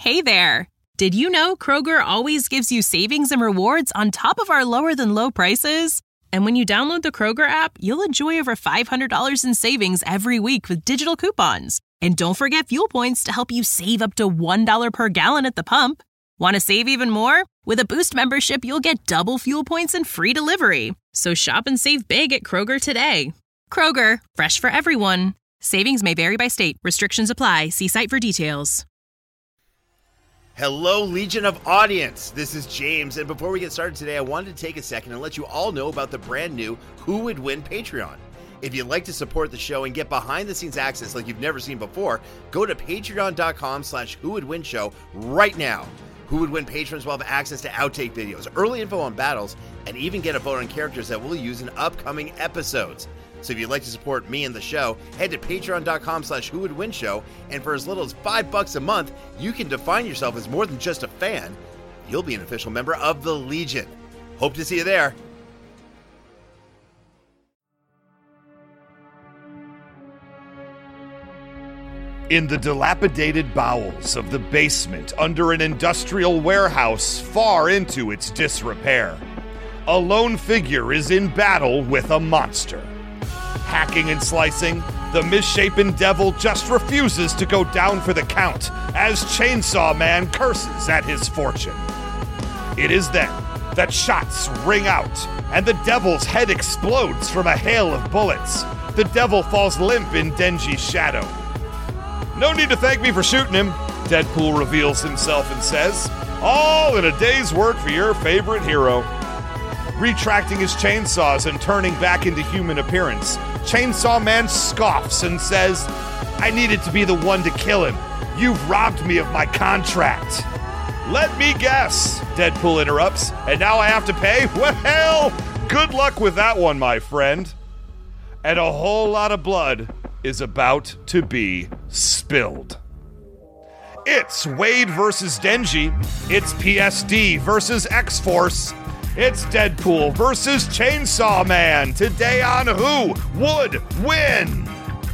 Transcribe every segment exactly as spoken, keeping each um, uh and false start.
Hey there! Did you know Kroger always gives you savings and rewards on top of our lower-than-low prices? And when you download the Kroger app, you'll enjoy over five hundred dollars in savings every week with digital coupons. And don't forget fuel points to help you save up to one dollar per gallon at the pump. Want to save even more? With a Boost membership, you'll get double fuel points and free delivery. So shop and save big at Kroger today. Kroger, fresh for everyone. Savings may vary by state. Restrictions apply. See site for details. Hello, Legion of Audience. This is James, and before we get started today, I wanted to take a second and let you all know about the brand new Who Would Win Patreon. If you'd like to support the show and get behind-the-scenes access like you've never seen before, go to patreon.com slash Who Would Win Show right now. Who Would Win patrons will have access to outtake videos, early info on battles, and even get a vote on characters that we'll use in upcoming episodes. So if you'd like to support me and the show, head to patreon.com slash Who Would Win Show, and for as little as five bucks a month, you can define yourself as more than just a fan. You'll be an official member of the Legion. Hope to see you there. In the dilapidated bowels of the basement under an industrial warehouse far into its disrepair, a lone figure is in battle with a monster. Hacking and slicing, the misshapen devil just refuses to go down for the count as Chainsaw Man curses at his fortune. It is then that shots ring out and the devil's head explodes from a hail of bullets. The devil falls limp in Denji's shadow. "No need to thank me for shooting him," Deadpool reveals himself and says, "all in a day's work for your favorite hero." Retracting his chainsaws and turning back into human appearance, Chainsaw Man scoffs and says, "I needed to be the one to kill him. You've robbed me of my contract." "Let me guess," Deadpool interrupts, "and now I have to pay? Well, good luck with that one, my friend." And a whole lot of blood is about to be spilled. It's Wade versus Denji. It's P S D versus X-Force. It's Deadpool versus Chainsaw Man. Today on Who Would Win?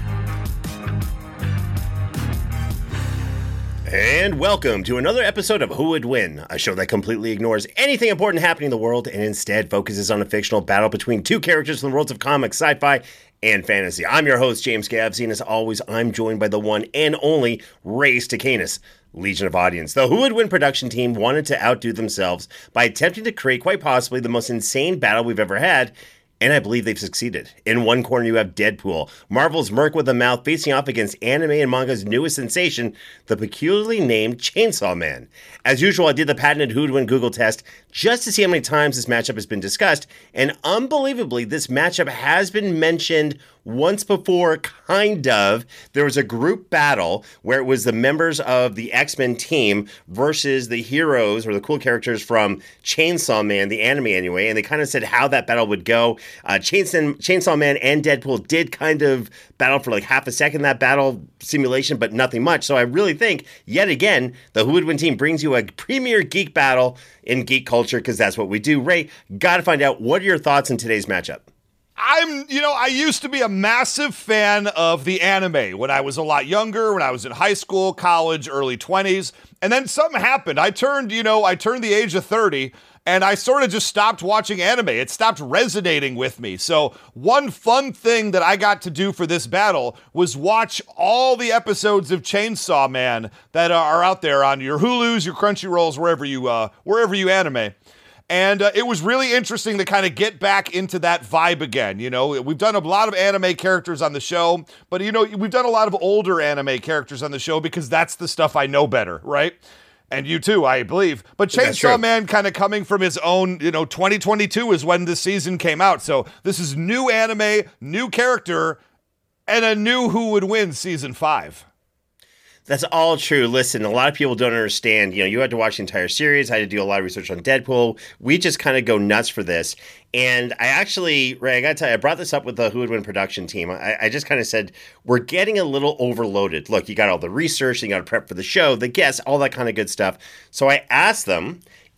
And welcome to another episode of Who Would Win, a show that completely ignores anything important happening in the world and instead focuses on a fictional battle between two characters from the worlds of comics, sci-fi, and fantasy. I'm your host, James Gavsey, and as always, I'm joined by the one and only Ray Stacanis, Legion of Audience. The Who Would Win production team wanted to outdo themselves by attempting to create quite possibly the most insane battle we've ever had, and I believe they've succeeded. In one corner, you have Deadpool, Marvel's Merc with a mouth, facing off against anime and manga's newest sensation, the peculiarly named Chainsaw Man. As usual, I did the patented Who Would Win Google test just to see how many times this matchup has been discussed, and unbelievably, this matchup has been mentioned once before, kind of. There was a group battle where it was the members of the X-Men team versus the heroes or the cool characters from Chainsaw Man, the anime anyway, and they kind of said how that battle would go. Uh, Chainsaw, Chainsaw Man and Deadpool did kind of battle for like half a second, that battle simulation, but nothing much. So I really think, yet again, the Who Would Win team brings you a premier geek battle in geek culture, because that's what we do. Ray, gotta find out, what are your thoughts on today's matchup? I'm, you know, I used to be a massive fan of the anime when I was a lot younger, when I was in high school, college, early twenties, and then something happened. I turned, you know, I turned the age of thirty, and I sort of just stopped watching anime. It stopped resonating with me. So one fun thing that I got to do for this battle was watch all the episodes of Chainsaw Man that are out there on your Hulus, your Crunchyrolls, wherever you, uh, wherever you anime. And uh, it was really interesting to kind of get back into that vibe again. You know, we've done a lot of anime characters on the show, but, you know, we've done a lot of older anime characters on the show because that's the stuff I know better, right? And you too, I believe. But Chainsaw Man kind of coming from his own, you know, twenty twenty-two is when this season came out. So this is new anime, new character, and a new Who Would Win season five. That's all true. Listen, a lot of people don't understand. You know, you had to watch the entire series. I had to do a lot of research on Deadpool. We just kind of go nuts for this. And I actually, Ray, I got to tell you, I brought this up with the Who Would Win production team. I, I just kind of said, we're getting a little overloaded. Look, you got all the research, you got to prep for the show, the guests, all that kind of good stuff. So I asked them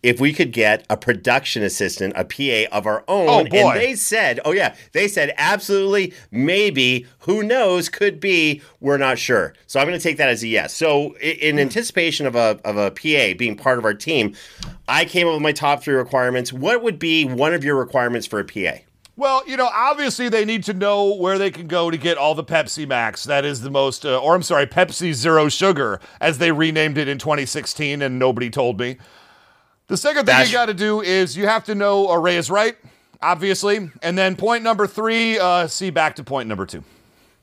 if we could get a production assistant, a P A of our own. Oh, boy. And they said, oh, yeah, they said absolutely, maybe, who knows, could be, we're not sure. So I'm going to take that as a yes. So in anticipation of a, of a P A being part of our team, I came up with my top three requirements. What would be one of your requirements for a P A? Well, you know, obviously they need to know where they can go to get all the Pepsi Max. That is the most, uh, or I'm sorry, Pepsi Zero Sugar, as they renamed it in twenty sixteen, and nobody told me. The second thing That's- you got to do is you have to know a Ray is right, obviously. And then point number three, uh, see back to point number two.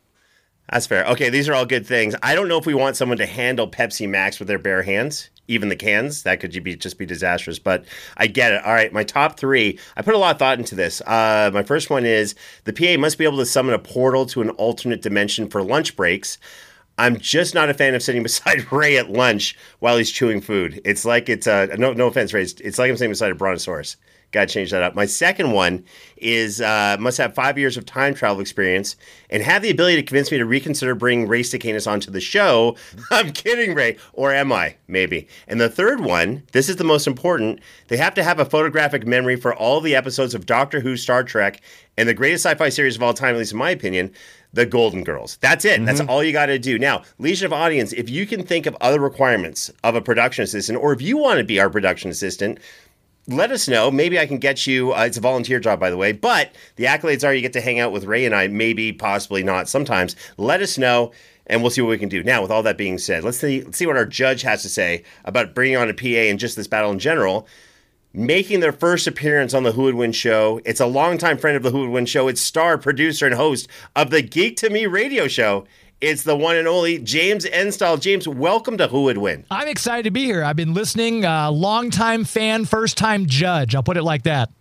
That's fair. Okay, these are all good things. I don't know if we want someone to handle Pepsi Max with their bare hands, even the cans. That could be just be disastrous, but I get it. All right, my top three. I put a lot of thought into this. Uh, my first one is the P A must be able to summon a portal to an alternate dimension for lunch breaks. I'm just not a fan of sitting beside Ray at lunch while he's chewing food. It's like it's a, no, no offense, Ray. It's, it's like I'm sitting beside a brontosaurus. Got to change that up. My second one is uh, must have five years of time travel experience and have the ability to convince me to reconsider bringing Ray Stacanis onto the show. I'm kidding, Ray. Or am I? Maybe. And the third one, this is the most important. They have to have a photographic memory for all the episodes of Doctor Who, Star Trek, and the greatest sci-fi series of all time, at least in my opinion, The Golden Girls. That's it. Mm-hmm. That's all you got to do. Now, Legion of Audience, if you can think of other requirements of a production assistant, or if you want to be our production assistant, let us know. Maybe I can get you. Uh, it's a volunteer job, by the way. But the accolades are you get to hang out with Ray and I. Maybe, possibly not. Sometimes. Let us know, and we'll see what we can do. Now, with all that being said, let's see, let's see what our judge has to say about bringing on a P A and just this battle in general. Making their first appearance on the Who Would Win show. It's a longtime friend of the Who Would Win show. It's star, producer, and host of the Geek to Me radio show. It's the one and only James Enstall. James, welcome to Who Would Win. I'm excited to be here. I've been listening, uh, longtime fan, first-time judge. I'll put it like that.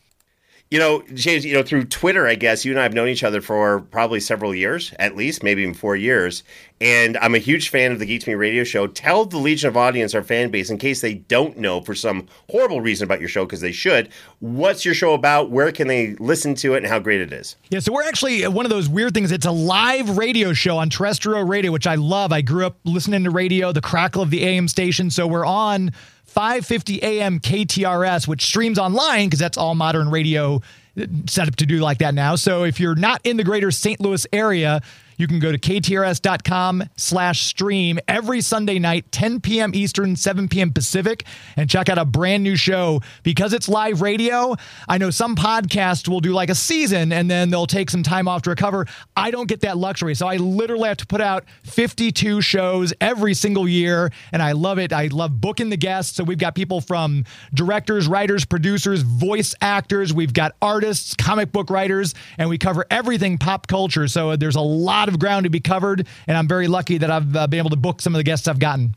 You know, James, you know, through Twitter, I guess, you and I have known each other for probably several years, at least, maybe even four years. And I'm a huge fan of the Geek to Me radio show. Tell the Legion of Audience, our fan base, in case they don't know for some horrible reason about your show, because they should, what's your show about? Where can they listen to it and how great it is? Yeah, so we're actually one of those weird things. It's a live radio show on terrestrial radio, which I love. I grew up listening to radio, the crackle of the A M station. So we're on five fifty A M K T R S, which streams online because that's all modern radio set up to do like that now. So if you're not in the greater Saint Louis area, you can go to K T R S dot com slash stream every Sunday night, ten p.m. Eastern, seven p.m. Pacific, and check out a brand new show. Because it's live radio, I know some podcasts will do like a season and then they'll take some time off to recover. I don't get that luxury. So I literally have to put out fifty-two shows every single year, and I love it. I love booking the guests. So we've got people from directors, writers, producers, voice actors. We've got artists, comic book writers, and we cover everything pop culture. So there's a lot of ground to be covered, and I'm very lucky that I've uh, been able to book some of the guests I've gotten.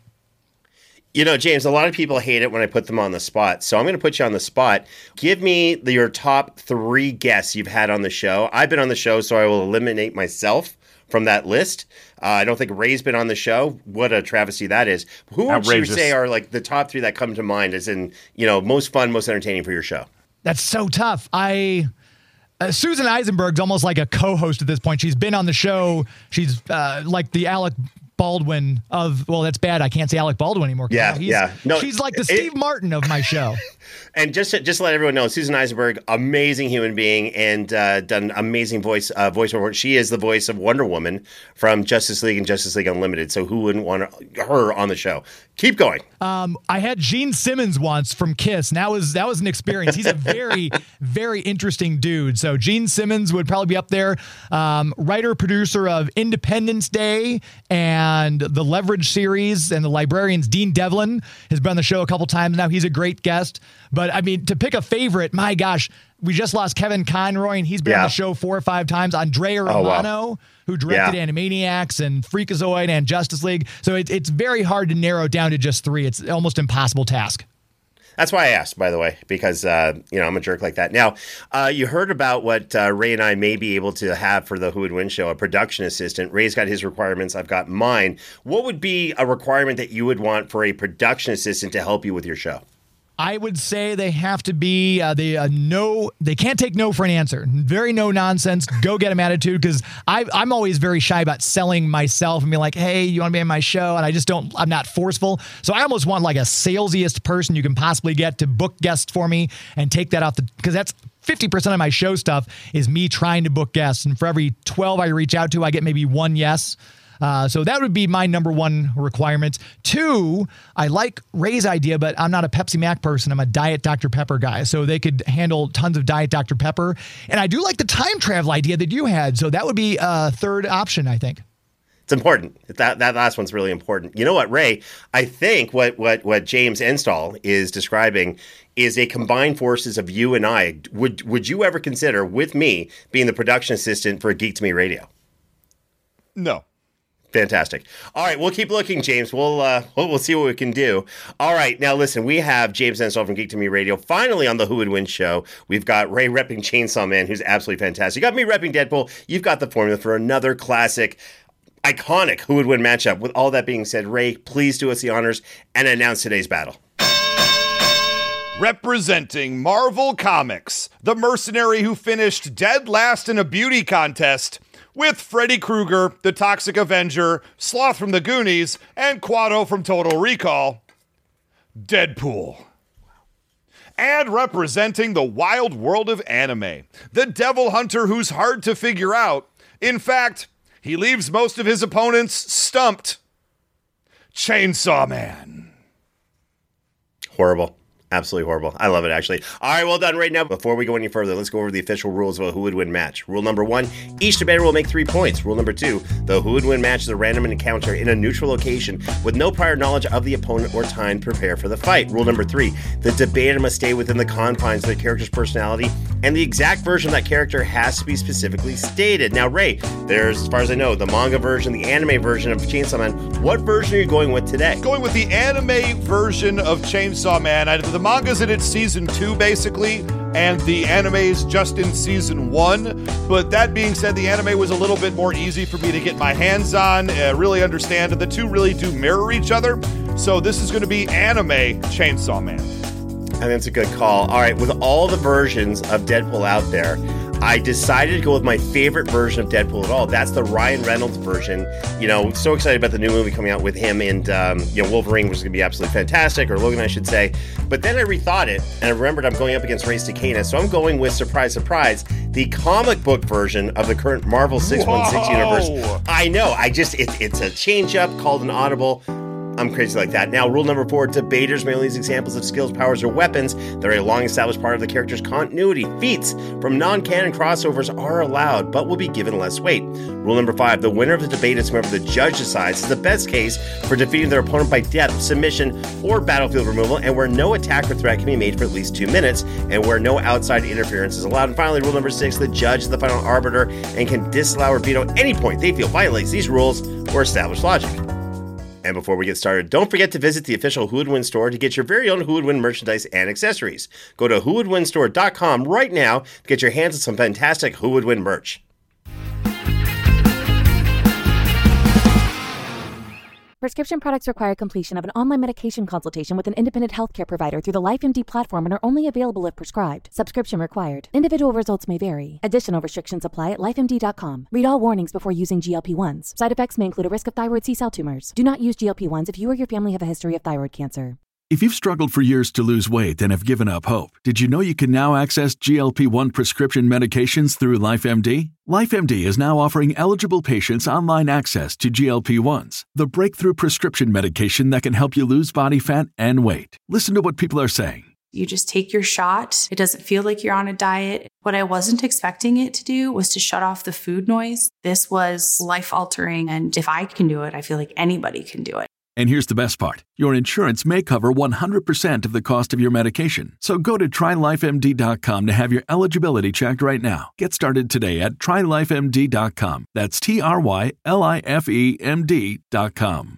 You know, James, a lot of people hate it when I put them on the spot, so I'm going to put you on the spot. Give me the, your top three guests you've had on the show. I've been on the show, so I will eliminate myself from that list. Uh, I don't think Ray's been on the show. What a travesty that is. Who would you say are like the top three that come to mind as in, you know, most fun, most entertaining for your show? That's so tough. I... Uh, Susan Eisenberg's almost like a co-host at this point. She's been on the show. She's uh, like the Alec Baldwin of, well, that's bad. I can't say Alec Baldwin anymore. Yeah, he's, yeah. No, she's like the it, Steve Martin of my show. And just to, just to let everyone know, Susan Eisenberg, amazing human being, and uh, done amazing voice uh, voiceover. She is the voice of Wonder Woman from Justice League and Justice League Unlimited. So who wouldn't want her on the show? Keep going. Um, I had Gene Simmons once from Kiss, and that was that was an experience. He's a very, very interesting dude. So Gene Simmons would probably be up there. Um, writer, producer of Independence Day and the Leverage series and the Librarians, Dean Devlin, has been on the show a couple times now. He's a great guest. But, I mean, to pick a favorite, my gosh, we just lost Kevin Conroy, and he's been yeah. on the show four or five times. Andrea Romano, oh, wow. who directed yeah. Animaniacs and Freakazoid and Justice League. So it, it's very hard to narrow it down to just three. It's almost an impossible task. That's why I asked, by the way, because, uh, you know, I'm a jerk like that. Now, uh, you heard about what uh, Ray and I may be able to have for the Who Would Win show, a production assistant. Ray's got his requirements. I've got mine. What would be a requirement that you would want for a production assistant to help you with your show? I would say they have to be uh, they uh, no they can't take no for an answer. Very no nonsense. Go get them attitude, because I'm always very shy about selling myself and being like, hey, you want to be on my show? And I just don't. I'm not forceful. So I almost want like a salesiest person you can possibly get to book guests for me and take that off the, because that's fifty percent of my show stuff is me trying to book guests, and for every twelve I reach out to, I get maybe one yes. Uh, so that would be my number one requirement. Two, I like Ray's idea, but I'm not a Pepsi Mac person. I'm a Diet Doctor Pepper guy. So they could handle tons of Diet Doctor Pepper. And I do like the time travel idea that you had. So that would be a third option, I think. It's important. That that last one's really important. You know what, Ray? I think what what what James Enstall is describing is a combined forces of you and I. Would would you ever consider, with me, being the production assistant for Geek to Me Radio? No. Fantastic. All right, we'll keep looking, James. We'll uh, we'll, we'll see what we can do. All right, now listen, we have James Enstall from Geek to Me Radio finally on the Who Would Win show. We've got Ray repping Chainsaw Man, who's absolutely fantastic. You got me repping Deadpool. You've got the formula for another classic, iconic Who Would Win matchup. With all that being said, Ray, please do us the honors and announce today's battle. Representing Marvel Comics, the mercenary who finished dead last in a beauty contest, with Freddy Krueger, the Toxic Avenger, Sloth from the Goonies, and Quado from Total Recall, Deadpool. And representing the wild world of anime, the devil hunter who's hard to figure out. In fact, he leaves most of his opponents stumped. Chainsaw Man. Horrible. Absolutely horrible. I love it, actually. All right, well done right now. Before we go any further, let's go over the official rules of a Who Would Win match. Rule number one, each debater will make three points. Rule number two, the Who Would Win match is a random encounter in a neutral location with no prior knowledge of the opponent or time to prepare for the fight. Rule number three, the debater must stay within the confines of the character's personality, and the exact version of that character has to be specifically stated. Now, Ray, there's, as far as I know, the manga version, the anime version of Chainsaw Man. What version are you going with today? Going with the anime version of Chainsaw Man. I, the manga's in its season two, basically, and the anime's just in season one. But that being said, the anime was a little bit more easy for me to get my hands on, uh, really understand, and the two really do mirror each other. So this is going to be anime Chainsaw Man. I think that's a good call. All right, with all the versions of Deadpool out there, I decided to go with my favorite version of Deadpool at all. That's the Ryan Reynolds version. You know, so excited about the new movie coming out with him and, um, you know, Wolverine, which is going to be absolutely fantastic, or Logan, I should say. But then I rethought it, and I remembered I'm going up against Ray Stacana, so I'm going with, surprise, surprise, the comic book version of the current Marvel six one six Whoa. universe. I know, I just, it, it's a change-up called an audible. I'm crazy like that. Now, rule number four, debaters may only use examples of skills, powers, or weapons that are a long-established part of the character's continuity. Feats from non-canon crossovers are allowed, but will be given less weight. Rule number five, the winner of the debate is whoever the judge decides is the best case for defeating their opponent by death, submission, or battlefield removal, and where no attack or threat can be made for at least two minutes, and where no outside interference is allowed. And finally, rule number six, the judge is the final arbiter and can disallow or veto any point they feel violates these rules or established logic. And before we get started, don't forget to visit the official Who Would Win store to get your very own Who Would Win merchandise and accessories. Go to who would win store dot com right now to get your hands on some fantastic Who Would Win merch. Prescription products require completion of an online medication consultation with an independent healthcare provider through the LifeMD platform and are only available if prescribed. Subscription required. Individual results may vary. Additional restrictions apply at life M D dot com. Read all warnings before using G L P ones. Side effects may include a risk of thyroid C-cell tumors. Do not use G L P ones if you or your family have a history of thyroid cancer. If you've struggled for years to lose weight and have given up hope, did you know you can now access G L P one prescription medications through LifeMD? LifeMD is now offering eligible patients online access to G L P ones, the breakthrough prescription medication that can help you lose body fat and weight. Listen to what people are saying. You just take your shot. It doesn't feel like you're on a diet. What I wasn't expecting it to do was to shut off the food noise. This was life-altering, and if I can do it, I feel like anybody can do it. And here's the best part. Your insurance may cover one hundred percent of the cost of your medication. So go to try life M D dot com to have your eligibility checked right now. Get started today at try life M D dot com. That's T R Y L I F E M D dot com.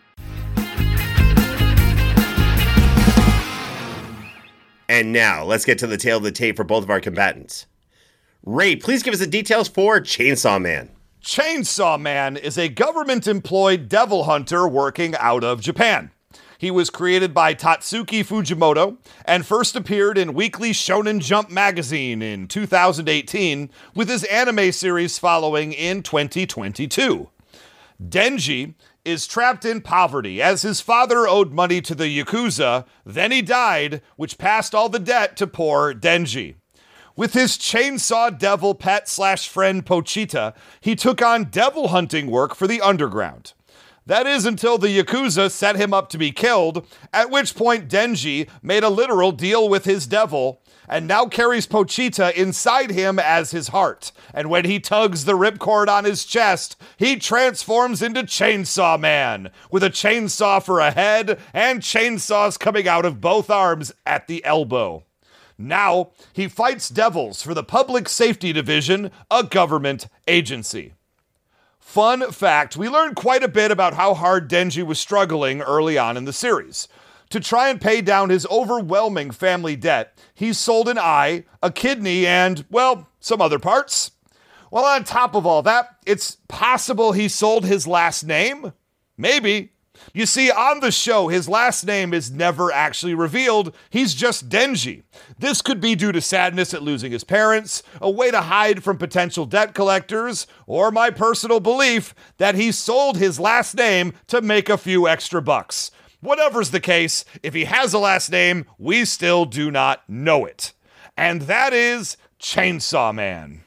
And now, let's get to the tail of the tape for both of our combatants. Ray, please give us the details for Chainsaw Man. Chainsaw Man is a government-employed devil hunter working out of Japan. He was created by Tatsuki Fujimoto and first appeared in Weekly Shonen Jump magazine in two thousand eighteen, with his anime series following in twenty twenty-two. Denji is trapped in poverty as his father owed money to the Yakuza, then he died, which passed all the debt to poor Denji. With his chainsaw devil pet slash friend Pochita, he took on devil hunting work for the underground. That is until the Yakuza set him up to be killed, at which point Denji made a literal deal with his devil, and now carries Pochita inside him as his heart. And when he tugs the ripcord on his chest, he transforms into Chainsaw Man, with a chainsaw for a head and chainsaws coming out of both arms at the elbow. Now, he fights devils for the Public Safety Division, a government agency. Fun fact, we learned quite a bit about how hard Denji was struggling early on in the series. To try and pay down his overwhelming family debt, he sold an eye, a kidney, and, well, some other parts. Well, on top of all that, it's possible he sold his last name? Maybe. You see, on the show, his last name is never actually revealed. He's just Denji. This could be due to sadness at losing his parents, a way to hide from potential debt collectors, or my personal belief that he sold his last name to make a few extra bucks. Whatever's the case, if he has a last name, we still do not know it. And that is Chainsaw Man.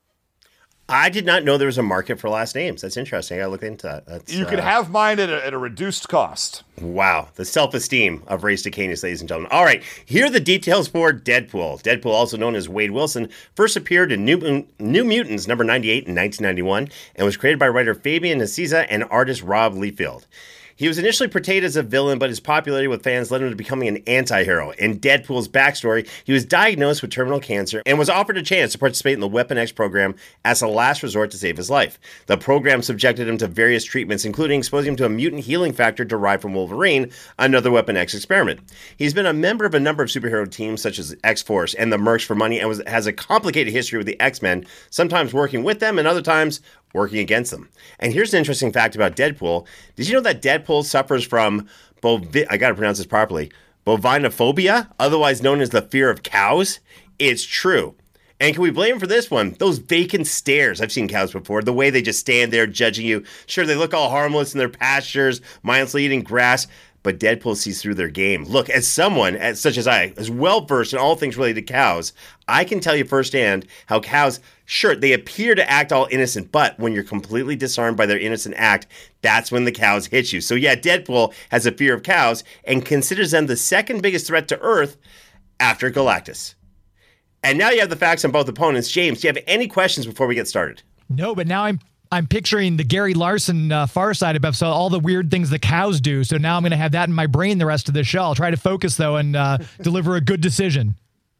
I did not know there was a market for last names. That's interesting. I gotta look into that. That's, you can uh, have mine at a, at a reduced cost. Wow. The self-esteem of Ray Stacanis, ladies and gentlemen. All right. Here are the details for Deadpool. Deadpool, also known as Wade Wilson, first appeared in New, New Mutants number ninety-eight in nineteen ninety-one and was created by writer Fabian Nicieza and artist Rob Liefeld. He was initially portrayed as a villain, but his popularity with fans led him to becoming an anti-hero. In Deadpool's backstory, he was diagnosed with terminal cancer and was offered a chance to participate in the Weapon X program as a last resort to save his life. The program subjected him to various treatments, including exposing him to a mutant healing factor derived from Wolverine, another Weapon X experiment. He's been a member of a number of superhero teams, such as X-Force and the Mercs for Money, and was, has a complicated history with the X-Men, sometimes working with them and other times working against them. And here's an interesting fact about Deadpool. Did you know that Deadpool suffers from, bovi- I gotta pronounce this properly, bovinophobia, otherwise known as the fear of cows? It's true. And can we blame him for this one? Those vacant stares. I've seen cows before. The way they just stand there judging you. Sure, they look all harmless in their pastures, mindlessly eating grass, but Deadpool sees through their game. Look, as someone, as, such as I, as well-versed in all things related to cows, I can tell you firsthand how cows, sure, they appear to act all innocent, but when you're completely disarmed by their innocent act, that's when the cows hit you. So yeah, Deadpool has a fear of cows and considers them the second biggest threat to Earth after Galactus. And now you have the facts on both opponents. James, do you have any questions before we get started? No, but now I'm I'm picturing the Gary Larson uh, Far Side episode, all the weird things the cows do. So now I'm going to have that in my brain the rest of the show. I'll try to focus, though, and uh, deliver a good decision.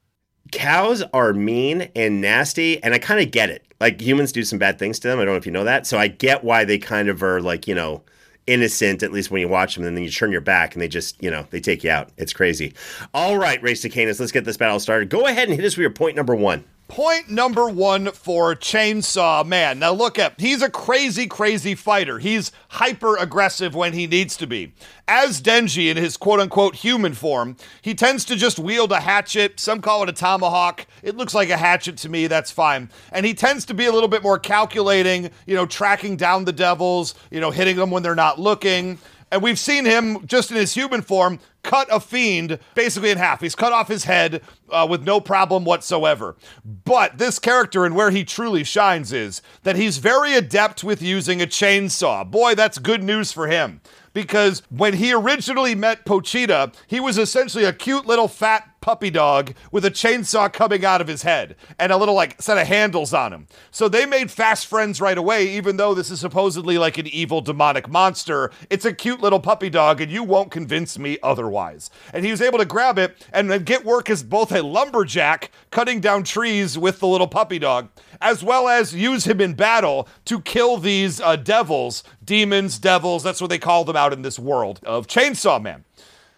Cows are mean and nasty, and I kind of get it. Like, humans do some bad things to them. I don't know if you know that. So I get why they kind of are, like, you know, innocent, at least when you watch them, and then you turn your back, and they just, you know, they take you out. It's crazy. All right, Ray Stacanis, let's get this battle started. Go ahead and hit us with your point number one. Point number one for Chainsaw Man. Now look at, he's a crazy, crazy fighter. He's hyper-aggressive when he needs to be. As Denji in his quote-unquote human form, he tends to just wield a hatchet. Some call it a tomahawk. It looks like a hatchet to me, that's fine. And he tends to be a little bit more calculating, you know, tracking down the devils, you know, hitting them when they're not looking. And we've seen him, just in his human form, cut a fiend basically in half. He's cut off his head uh, with no problem whatsoever. But this character and where he truly shines is that he's very adept with using a chainsaw. Boy, that's good news for him. Because when he originally met Pochita, he was essentially a cute little fat puppy dog with a chainsaw coming out of his head and a little like set of handles on him. So they made fast friends right away, even though this is supposedly like an evil demonic monster. It's a cute little puppy dog and you won't convince me otherwise. And he was able to grab it and then get work as both a lumberjack cutting down trees with the little puppy dog, as well as use him in battle to kill these uh, devils, demons, devils, that's what they call them out in this world of Chainsaw Man.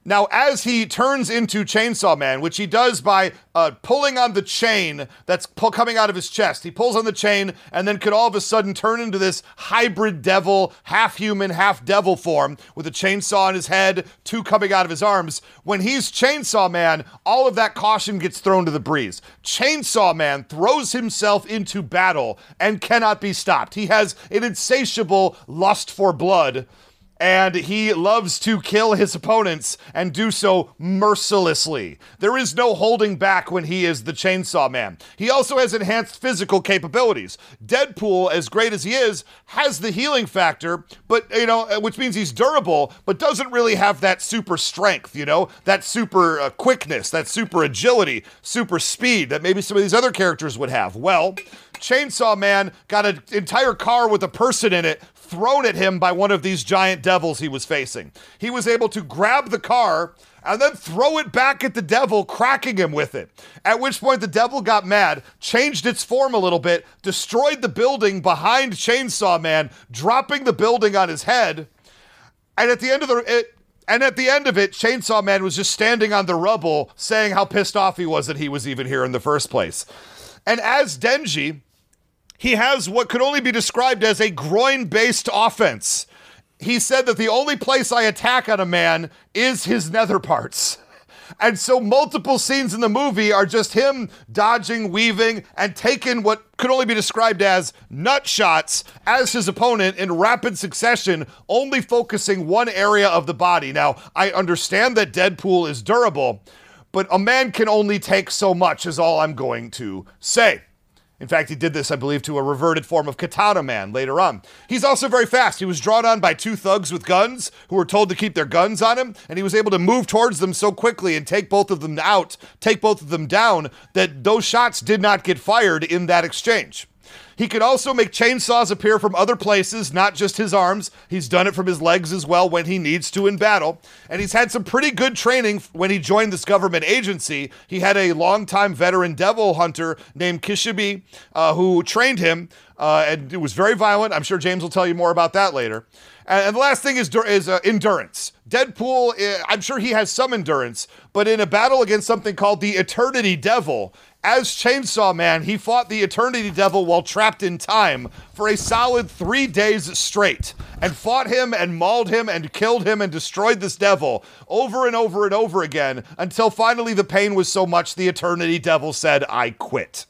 Now, as he turns into Chainsaw Man, which he does by uh, pulling on the chain that's pull- coming out of his chest, he pulls on the chain and then could all of a sudden turn into this hybrid devil, half human, half devil form with a chainsaw on his head, two coming out of his arms. When he's Chainsaw Man, all of that caution gets thrown to the breeze. Chainsaw Man throws himself into battle and cannot be stopped. He has an insatiable lust for blood, and he loves to kill his opponents and do so mercilessly. There is no holding back when he is the Chainsaw Man. He also has enhanced physical capabilities. Deadpool, as great as he is, has the healing factor, but, you know, which means he's durable, but doesn't really have that super strength, you know, that super uh, quickness, that super agility, super speed that maybe some of these other characters would have. Well, Chainsaw Man got an entire car with a person in it thrown at him by one of these giant devils he was facing. He was able to grab the car and then throw it back at the devil, cracking him with it. At which point the devil got mad, changed its form a little bit, destroyed the building behind Chainsaw Man, dropping the building on his head. And at the end of the it, and at the end of it, Chainsaw Man was just standing on the rubble saying how pissed off he was that he was even here in the first place. And as Denji, he has what could only be described as a groin-based offense. He said that the only place I attack on a man is his nether parts. And so multiple scenes in the movie are just him dodging, weaving, and taking what could only be described as nut shots as his opponent in rapid succession, only focusing one area of the body. Now, I understand that Deadpool is durable, but a man can only take so much is all I'm going to say. In fact, he did this, I believe, to a reverted form of Katana Man later on. He's also very fast. He was drawn on by two thugs with guns who were told to keep their guns on him, and he was able to move towards them so quickly and take both of them out, take both of them down, that those shots did not get fired in that exchange. He can also make chainsaws appear from other places, not just his arms. He's done it from his legs as well when he needs to in battle. And he's had some pretty good training when he joined this government agency. He had a longtime veteran devil hunter named Kishibe uh, who trained him, uh, and it was very violent. I'm sure James will tell you more about that later. And, and the last thing is, is uh, endurance. Deadpool, uh, I'm sure he has some endurance, but in a battle against something called the Eternity Devil, as Chainsaw Man, he fought the Eternity Devil while trapped in time for a solid three days straight and fought him and mauled him and killed him and destroyed this devil over and over and over again until finally the pain was so much the Eternity Devil said, "I quit."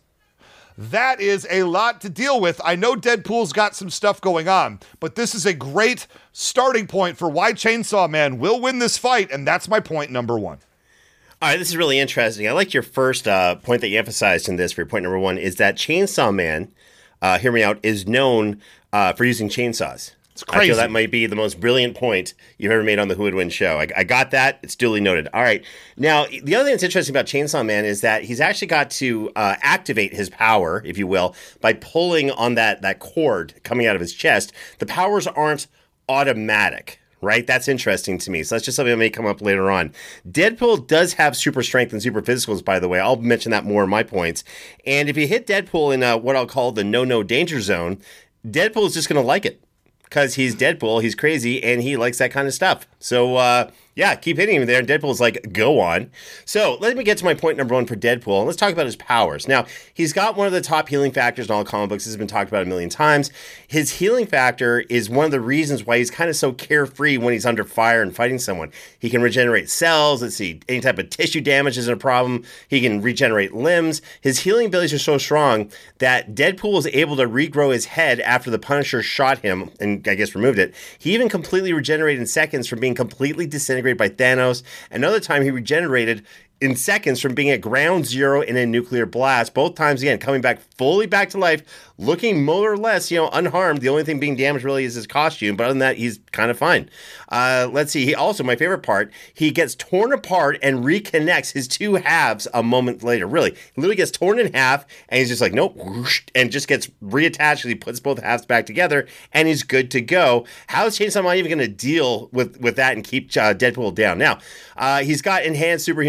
That is a lot to deal with. I know Deadpool's got some stuff going on, but this is a great starting point for why Chainsaw Man will win this fight, and that's my point number one. All right, this is really interesting. I like your first uh, point that you emphasized in this for your point number one is that Chainsaw Man, uh, hear me out, is known uh, for using chainsaws. It's crazy. I feel that might be the most brilliant point you've ever made on the Who Would Win show. I, I got that. It's duly noted. All right. Now, the other thing that's interesting about Chainsaw Man is that he's actually got to uh, activate his power, if you will, by pulling on that, that cord coming out of his chest. The powers aren't automatic. Right? That's interesting to me. So that's just something that may come up later on. Deadpool does have super strength and super physicals, by the way. I'll mention that more in my points. And if you hit Deadpool in uh, what I'll call the no-no danger zone, Deadpool is just going to like it. Because he's Deadpool, he's crazy, and he likes that kind of stuff. So, uh, yeah, keep hitting him there. And Deadpool's like, go on. So let me get to my point number one for Deadpool. And let's talk about his powers. Now, he's got one of the top healing factors in all comic books. This has been talked about a million times. His healing factor is one of the reasons why he's kind of so carefree when he's under fire and fighting someone. He can regenerate cells. Let's see, any type of tissue damage isn't a problem. He can regenerate limbs. His healing abilities are so strong that Deadpool was able to regrow his head after the Punisher shot him and I guess removed it. He even completely regenerated in seconds from being completely disintegrated by Thanos. Another time he regenerated in seconds from being at ground zero in a nuclear blast. Both times, again, coming back fully back to life, looking more or less, you know, unharmed. The only thing being damaged really is his costume, but other than that, he's kind of fine. Uh, let's see. He also, my favorite part, he gets torn apart and reconnects his two halves a moment later. Really, he literally gets torn in half, and he's just like, nope, whoosh, and just gets reattached. And he puts both halves back together, and he's good to go. How is Chainsaw Man even going to deal with with that and keep uh, Deadpool down? Now, uh, he's got enhanced superhuman physicals.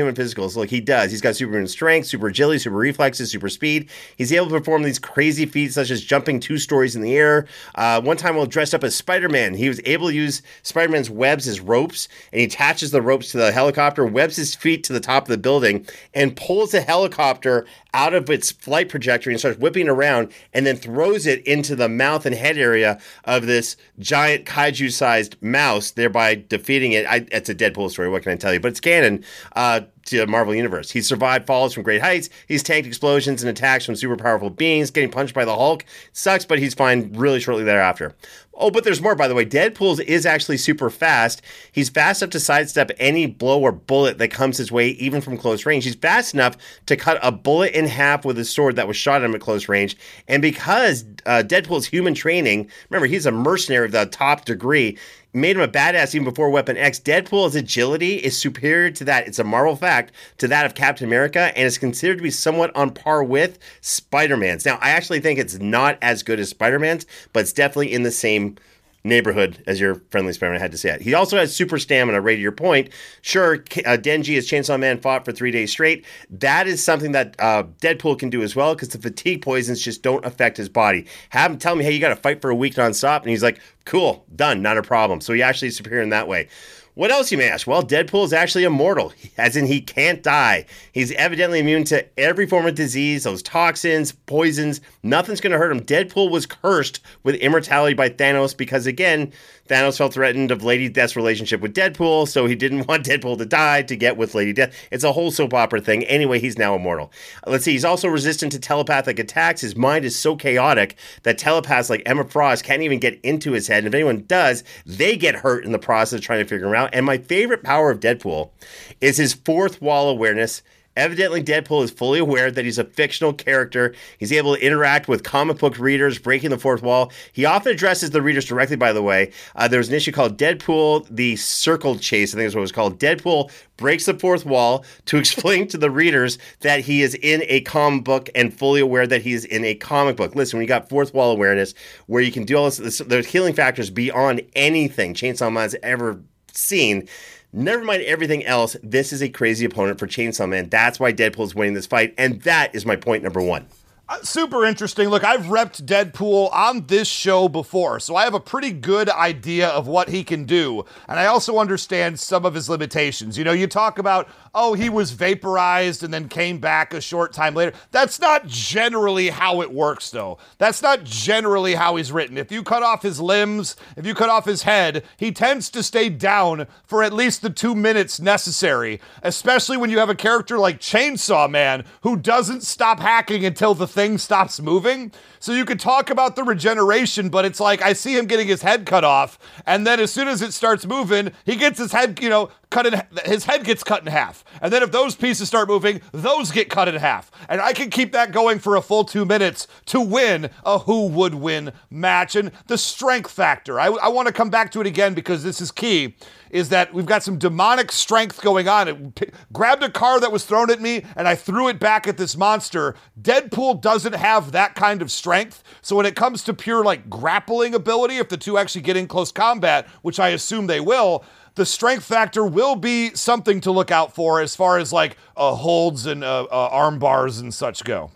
miracles. Look, he does. He's got superhuman strength, super agility, super reflexes, super speed. He's able to perform these crazy feats such as jumping two stories in the air. Uh, one time while dressed up as Spider-Man, he was able to use Spider-Man's webs as ropes, and he attaches the ropes to the helicopter, webs his feet to the top of the building, and pulls the helicopter out of its flight trajectory and starts whipping around, and then throws it into the mouth and head area of this giant kaiju-sized mouse, thereby defeating it. I, it's a Deadpool story, what can I tell you? But it's canon uh, to the Marvel Universe. He survived falls from great heights. He's tanked explosions and attacks from super powerful beings, getting punched by the Hulk. Sucks, but he's fine really shortly thereafter. Oh, but there's more, by the way. Deadpool is actually super fast. He's fast enough to sidestep any blow or bullet that comes his way, even from close range. He's fast enough to cut a bullet in half with his sword that was shot at him at close range. And because uh, Deadpool's human training, remember, he's a mercenary of the top degree, made him a badass even before Weapon X. Deadpool's agility is superior to that. It's a Marvel fact to that of Captain America, and is considered to be somewhat on par with Spider-Man's. Now, I actually think it's not as good as Spider-Man's, but it's definitely in the same neighborhood, as your friendly Spider-Man had to say it. He also has super stamina, right to your point. Sure, uh, Denji as Chainsaw Man fought for three days straight. That is something that uh, Deadpool can do as well, because the fatigue poisons just don't affect his body. Have him tell me, hey, you got to fight for a week nonstop, and he's like, cool, done, not a problem. So he actually is superior in that way. What else, you may ask? Well, Deadpool is actually immortal, as in he can't die. He's evidently immune to every form of disease, those toxins, poisons. Nothing's going to hurt him. Deadpool was cursed with immortality by Thanos because, again, Thanos felt threatened of Lady Death's relationship with Deadpool, so he didn't want Deadpool to die to get with Lady Death. It's a whole soap opera thing. Anyway, he's now immortal. Let's see, he's also resistant to telepathic attacks. His mind is so chaotic that telepaths like Emma Frost can't even get into his head. And if anyone does, they get hurt in the process of trying to figure him out. And my favorite power of Deadpool is his fourth wall awareness. Evidently, Deadpool is fully aware that he's a fictional character. He's able to interact with comic book readers, breaking the fourth wall. He often addresses the readers directly, by the way. Uh, there was an issue called Deadpool, the Circle Chase, I think is what it was called. Deadpool breaks the fourth wall to explain to the readers that he is in a comic book and fully aware that he is in a comic book. Listen, when you got fourth wall awareness, where you can do all this, this there's healing factors beyond anything Chainsaw Man's ever seen. Never mind everything else, this is a crazy opponent for Chainsaw Man. That's why Deadpool is winning this fight, and that is my point number one. Uh, super interesting. Look, I've repped Deadpool on this show before, so I have a pretty good idea of what he can do, and I also understand some of his limitations. You know, you talk about, oh, he was vaporized and then came back a short time later. That's not generally how it works, though. That's not generally how he's written. If you cut off his limbs, if you cut off his head, he tends to stay down for at least the two minutes necessary, especially when you have a character like Chainsaw Man who doesn't stop hacking until the thing stops moving. So you could talk about the regeneration, but it's like I see him getting his head cut off, and then as soon as it starts moving, he gets his head, you know, cut in, his head gets cut in half. And then if those pieces start moving, those get cut in half. And I can keep that going for a full two minutes to win a who would win match. And the strength factor, I, I want to come back to it again because this is key, is that we've got some demonic strength going on. It p- grabbed a car that was thrown at me and I threw it back at this monster. Deadpool doesn't have that kind of strength. So when it comes to pure like grappling ability, if the two actually get in close combat, which I assume they will, the strength factor will be something to look out for as far as like uh, holds and uh, uh, arm bars and such go.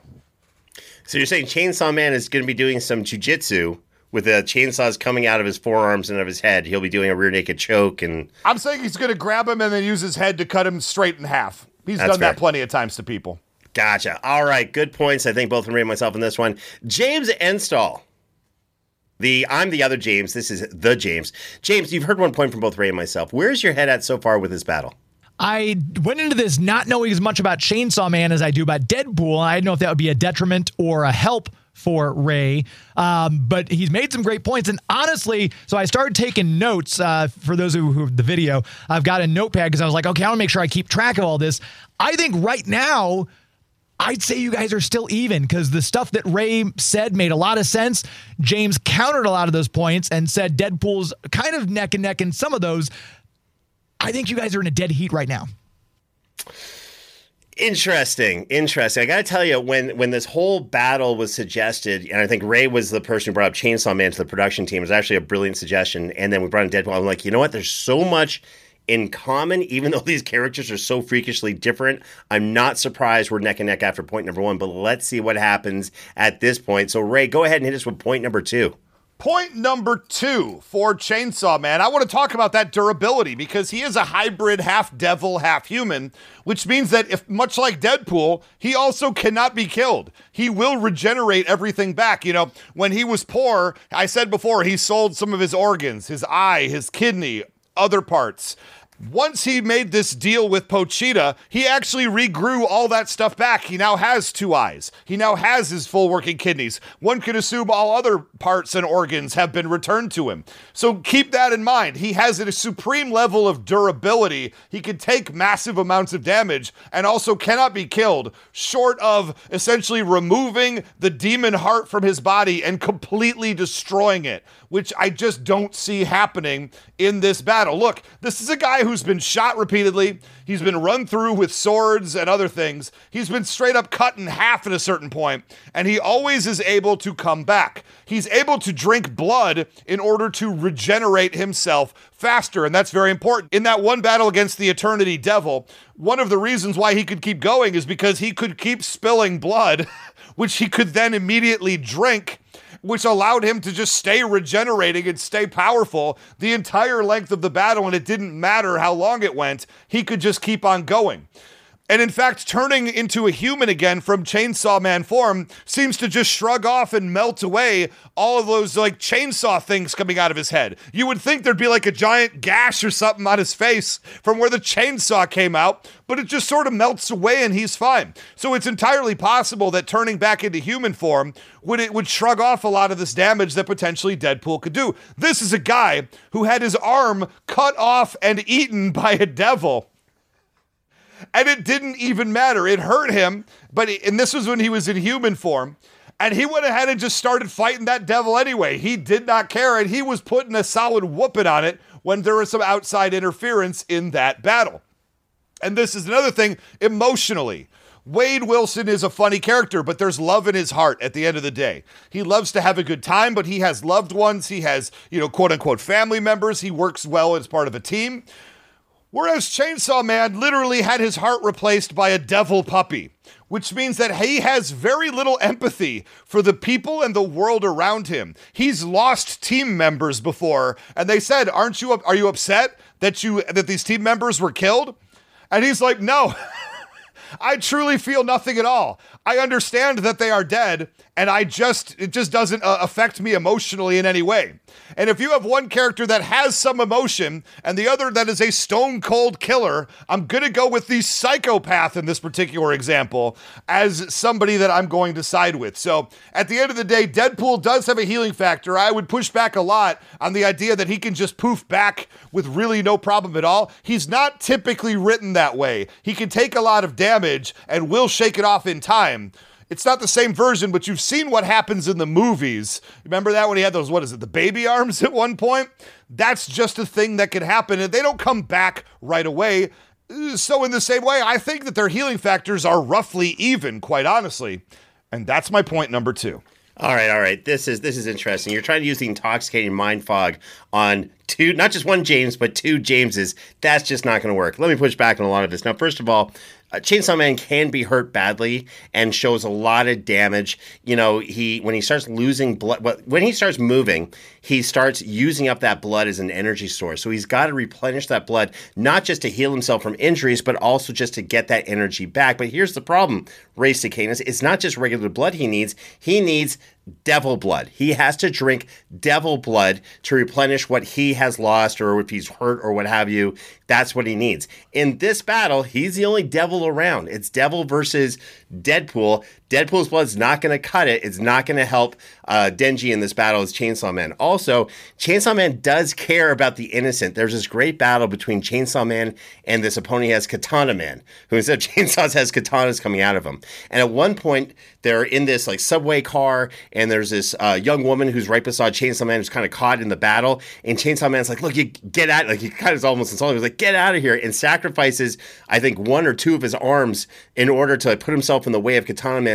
So you're saying Chainsaw Man is going to be doing some jujitsu with the chainsaws coming out of his forearms and of his head. He'll be doing a rear naked choke. And I'm saying he's going to grab him and then use his head to cut him straight in half. He's That's done fair. that plenty of times to people. Gotcha. All right. Good points. I think both from Ray and myself in this one. James Enstall. The I'm the other James. This is the James. James, you've heard one point from both Ray and myself. Where's your head at so far with this battle? I went into this not knowing as much about Chainsaw Man as I do about Deadpool. I didn't know if that would be a detriment or a help for Ray, um, but he's made some great points. And honestly, so I started taking notes uh, for those who, who the video. I've got a notepad because I was like, okay, I want to make sure I keep track of all this. I think right now, I'd say you guys are still even because the stuff that Ray said made a lot of sense. James countered a lot of those points and said Deadpool's kind of neck and neck in some of those. I think you guys are in a dead heat right now. Interesting. Interesting. I got to tell you, when when this whole battle was suggested, and I think Ray was the person who brought up Chainsaw Man to the production team, it was actually a brilliant suggestion. And then we brought in Deadpool. I'm like, you know what? There's so much in common, even though these characters are so freakishly different. I'm not surprised we're neck and neck after point number one, but let's see what happens at this point. So, Ray, go ahead and hit us with point number two. Point number two for Chainsaw Man. I want to talk about that durability because he is a hybrid, half devil, half human, which means that if, much like Deadpool, he also cannot be killed. He will regenerate everything back. You know, when he was poor, I said before, he sold some of his organs, his eye, his kidney, other parts. Once he made this deal with Pochita, he actually regrew all that stuff back. He now has two eyes. He now has his full working kidneys. One could assume all other parts and organs have been returned to him. So keep that in mind. He has a supreme level of durability. He can take massive amounts of damage and also cannot be killed, short of essentially removing the demon heart from his body and completely destroying it, which I just don't see happening in this battle. Look, this is a guy who's been shot repeatedly. He's been run through with swords and other things. He's been straight up cut in half at a certain point, and he always is able to come back. He's able to drink blood in order to regenerate himself faster, and that's very important. In that one battle against the Eternity Devil, one of the reasons why he could keep going is because he could keep spilling blood, which he could then immediately drink, which allowed him to just stay regenerating and stay powerful the entire length of the battle, and it didn't matter how long it went. He could just keep on going. And in fact, turning into a human again from Chainsaw Man form seems to just shrug off and melt away all of those like chainsaw things coming out of his head. You would think there'd be like a giant gash or something on his face from where the chainsaw came out, but it just sort of melts away and he's fine. So it's entirely possible that turning back into human form would it would shrug off a lot of this damage that potentially Deadpool could do. This is a guy who had his arm cut off and eaten by a devil. And it didn't even matter. It hurt him, but he, and this was when he was in human form, and he went ahead and just started fighting that devil anyway. He did not care, and he was putting a solid whooping on it when there was some outside interference in that battle. And this is another thing, emotionally. Wade Wilson is a funny character, but there's love in his heart at the end of the day. He loves to have a good time, but he has loved ones. He has, you know, quote unquote family members. He works well as part of a team. Whereas Chainsaw Man literally had his heart replaced by a devil puppy, which means that he has very little empathy for the people and the world around him. He's lost team members before, and they said, "Aren't you? Are you upset that you that these team members were killed?" And he's like, "No, I truly feel nothing at all. I understand that they are dead, and I just it just doesn't uh, affect me emotionally in any way." And if you have one character that has some emotion and the other that is a stone cold killer, I'm going to go with the psychopath in this particular example as somebody that I'm going to side with. So at the end of the day, Deadpool does have a healing factor. I would push back a lot on the idea that he can just poof back with really no problem at all. He's not typically written that way. He can take a lot of damage and will shake it off in time. It's not the same version, but you've seen what happens in the movies. Remember that when he had those, what is it, the baby arms at one point? That's just a thing that can happen, and they don't come back right away. So in the same way, I think that their healing factors are roughly even, quite honestly. And that's my point number two. All right, all right. This is this is interesting. You're trying to use the intoxicating mind fog on two, not just one James, but two Jameses. That's just not going to work. Let me push back on a lot of this. Now, first of all, Uh, Chainsaw Man can be hurt badly and shows a lot of damage. You know, he when he starts losing blood, when he starts moving, he starts using up that blood as an energy source. So he's got to replenish that blood, not just to heal himself from injuries, but also just to get that energy back. But here's the problem, Ray Cicanas. It's not just regular blood he needs. He needs devil blood. He has to drink devil blood to replenish what he has lost, or if he's hurt or what have you. That's what he needs. In this battle, he's the only devil around. It's devil versus Deadpool. Deadpool's blood's not going to cut it. It's not going to help uh, Denji in this battle as Chainsaw Man. Also, Chainsaw Man does care about the innocent. There's this great battle between Chainsaw Man and this opponent he has, Katana Man, who instead of chainsaws has katanas coming out of him. And at one point, they're in this like subway car, and there's this uh, young woman who's right beside Chainsaw Man who's kind of caught in the battle. And Chainsaw Man's like, "Look, you get out!" Like he kind of almost insulting. He's like, "Get out of here!" And sacrifices, I think, one or two of his arms in order to put himself in the way of Katana Man,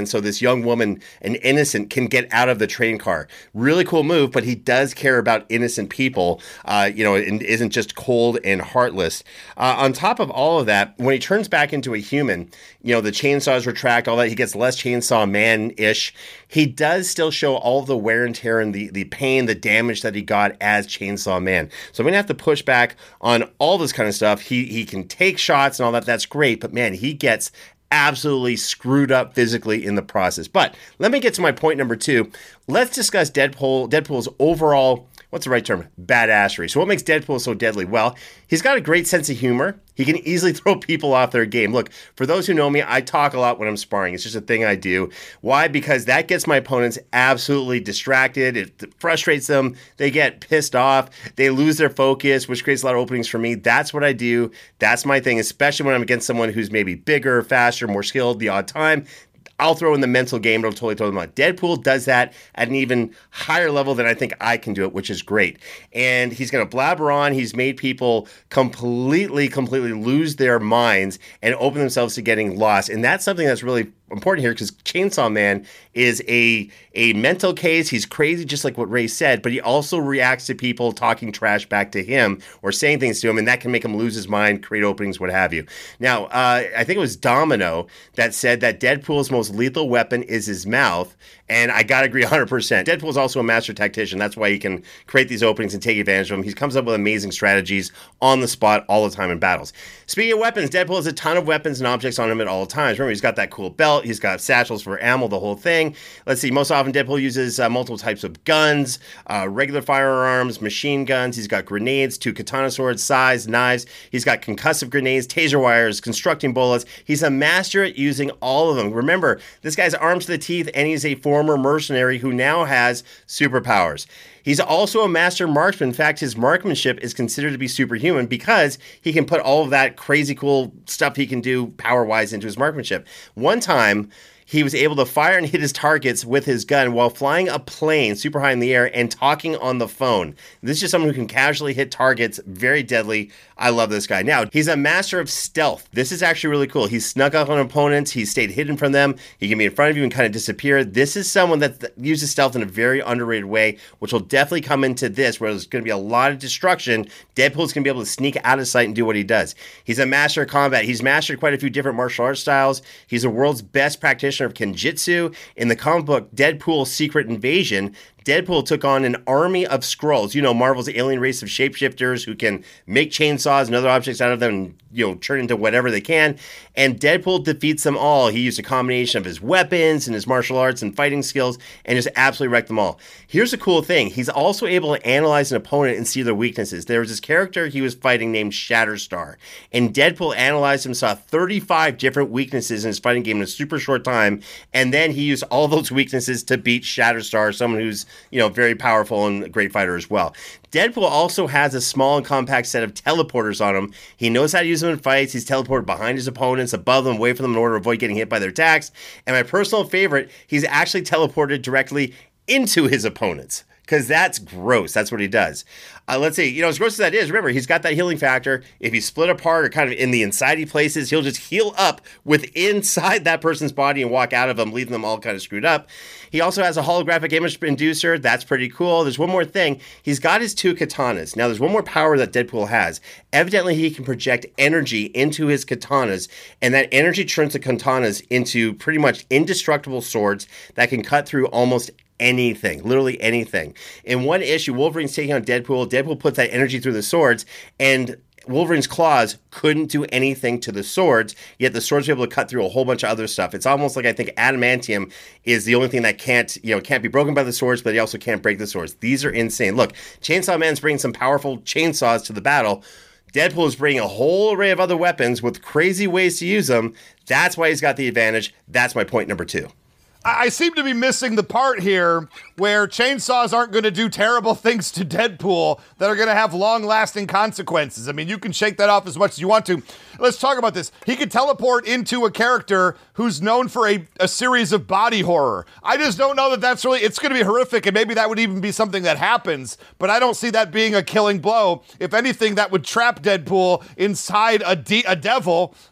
and so this young woman, an innocent, can get out of the train car. Really cool move, but he does care about innocent people, uh, you know, and isn't just cold and heartless. Uh, on top of all of that, when he turns back into a human, you know, the chainsaws retract, all that, he gets less Chainsaw Man-ish. He does still show all of the wear and tear and the, the pain, the damage that he got as Chainsaw Man. So I'm going to have to push back on all this kind of stuff. He he can take shots and all that. That's great. But man, he gets absolutely screwed up physically in the process. But let me get to my point number two. Let's discuss Deadpool, Deadpool's overall, what's the right term? Badassery. So what makes Deadpool so deadly? Well, he's got a great sense of humor. He can easily throw people off their game. Look, for those who know me, I talk a lot when I'm sparring. It's just a thing I do. Why? Because that gets my opponents absolutely distracted. It frustrates them. They get pissed off. They lose their focus, which creates a lot of openings for me. That's what I do. That's my thing, especially when I'm against someone who's maybe bigger, faster, more skilled the odd time. I'll throw in the mental game. It'll totally throw them out. Deadpool does that at an even higher level than I think I can do it, which is great. And he's going to blabber on. He's made people completely, completely lose their minds and open themselves to getting lost. And that's something that's really important here because Chainsaw Man is a a mental case. He's crazy, just like what Ray said, but he also reacts to people talking trash back to him or saying things to him, and that can make him lose his mind, create openings, what have you. Now, uh, I think it was Domino that said that Deadpool's most lethal weapon is his mouth, and I gotta agree one hundred percent. Deadpool's also a master tactician. That's why he can create these openings and take advantage of them. He comes up with amazing strategies on the spot all the time in battles. Speaking of weapons, Deadpool has a ton of weapons and objects on him at all times. Remember, he's got that cool belt. He's got satchels for ammo, the whole thing. Let's see. Most often, Deadpool uses uh, multiple types of guns, uh, regular firearms, machine guns. He's got grenades, two katana swords, sais, knives. He's got concussive grenades, taser wires, constructing bullets. He's a master at using all of them. Remember, this guy's armed to the teeth, and he's a former mercenary who now has superpowers. He's also a master marksman. In fact, his marksmanship is considered to be superhuman because he can put all of that crazy cool stuff he can do power-wise into his marksmanship. One time, he was able to fire and hit his targets with his gun while flying a plane super high in the air and talking on the phone. This is just someone who can casually hit targets, very deadly. I love this guy. Now, he's a master of stealth. This is actually really cool. He's snuck up on opponents. He stayed hidden from them. He can be in front of you and kind of disappear. This is someone that uses stealth in a very underrated way, which will definitely come into this, where there's going to be a lot of destruction. Deadpool's going to be able to sneak out of sight and do what he does. He's a master of combat. He's mastered quite a few different martial arts styles. He's the world's best practitioner of Kenjutsu. In the comic book Deadpool Secret Invasion, Deadpool took on an army of Skrulls. You know, Marvel's alien race of shapeshifters who can make chainsaws and other objects out of them and, you know, turn into whatever they can. And Deadpool defeats them all. He used a combination of his weapons and his martial arts and fighting skills and just absolutely wrecked them all. Here's a cool thing. He's also able to analyze an opponent and see their weaknesses. There was this character he was fighting named Shatterstar. And Deadpool analyzed him, saw thirty-five different weaknesses in his fighting game in a super short time. And then he used all those weaknesses to beat Shatterstar, someone who's, you know, very powerful and a great fighter as well. Deadpool also has a small and compact set of teleporters on him. He knows how to use them in fights. He's teleported behind his opponents, above them, away from them in order to avoid getting hit by their attacks. And my personal favorite, he's actually teleported directly into his opponents, because that's gross. That's what he does. Uh, let's see. You know, as gross as that is, remember, he's got that healing factor. If he's split apart or kind of in the inside places, he'll just heal up with inside that person's body and walk out of them, leaving them all kind of screwed up. He also has a holographic image inducer. That's pretty cool. There's one more thing. He's got his two katanas. Now, there's one more power that Deadpool has. Evidently, he can project energy into his katanas, and that energy turns the katanas into pretty much indestructible swords that can cut through almost anything, literally anything. In one issue, Wolverine's taking on Deadpool. Deadpool puts that energy through the swords, and Wolverine's claws couldn't do anything to the swords, yet the swords were able to cut through a whole bunch of other stuff. It's almost like I think adamantium is the only thing that can't, you know, can't be broken by the swords, but he also can't break the swords. These are insane. Look, Chainsaw Man's bringing some powerful chainsaws to the battle. Deadpool is bringing a whole array of other weapons with crazy ways to use them. That's why he's got the advantage. That's my point number two. I seem to be missing the part here where chainsaws aren't going to do terrible things to Deadpool that are going to have long-lasting consequences. I mean, you can shake that off as much as you want to. Let's talk about this. He could teleport into a character who's known for a, a series of body horror. I just don't know that that's really, it's going to be horrific, and maybe that would even be something that happens, but I don't see that being a killing blow. If anything, that would trap Deadpool inside a, de- a devil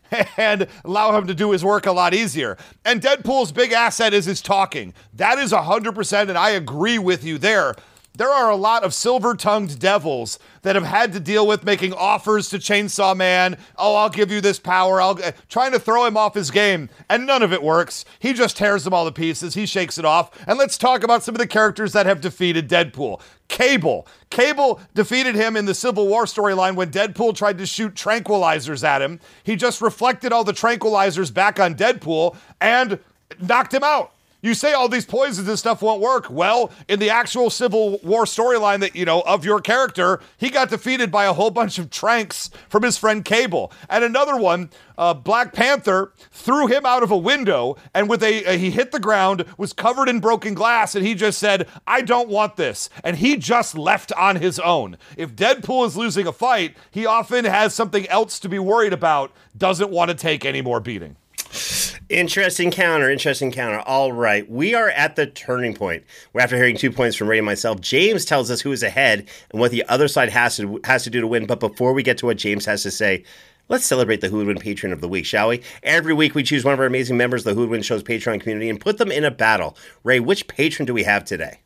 and allow him to do his work a lot easier. And Deadpool's big asset is his talking. That is one hundred percent, and I agree with you there. There are a lot of silver-tongued devils that have had to deal with making offers to Chainsaw Man. Oh, I'll give you this power. I'll uh, trying to throw him off his game, and none of it works. He just tears them all to pieces. He shakes it off. And let's talk about some of the characters that have defeated Deadpool. Cable. Cable defeated him in the Civil War storyline when Deadpool tried to shoot tranquilizers at him. He just reflected all the tranquilizers back on Deadpool and knocked him out. You say all these poisons and stuff won't work. Well, in the actual Civil War storyline that, you know, of your character, he got defeated by a whole bunch of tranks from his friend Cable. And another one, uh, Black Panther threw him out of a window, and with a, a he hit the ground, was covered in broken glass, and he just said, I don't want this. And he just left on his own. If Deadpool is losing a fight, he often has something else to be worried about, doesn't want to take any more beating. Interesting counter, interesting counter. All right, we are at the turning point. We're after hearing two points from Ray and myself. James tells us who is ahead and what the other side has to has to do to win. But before we get to what James has to say, let's celebrate the Who Would Win Patron of the Week, shall we? Every week we choose one of our amazing members of the Who Would Win Show's Patreon community and put them in a battle. Ray, which patron do we have today?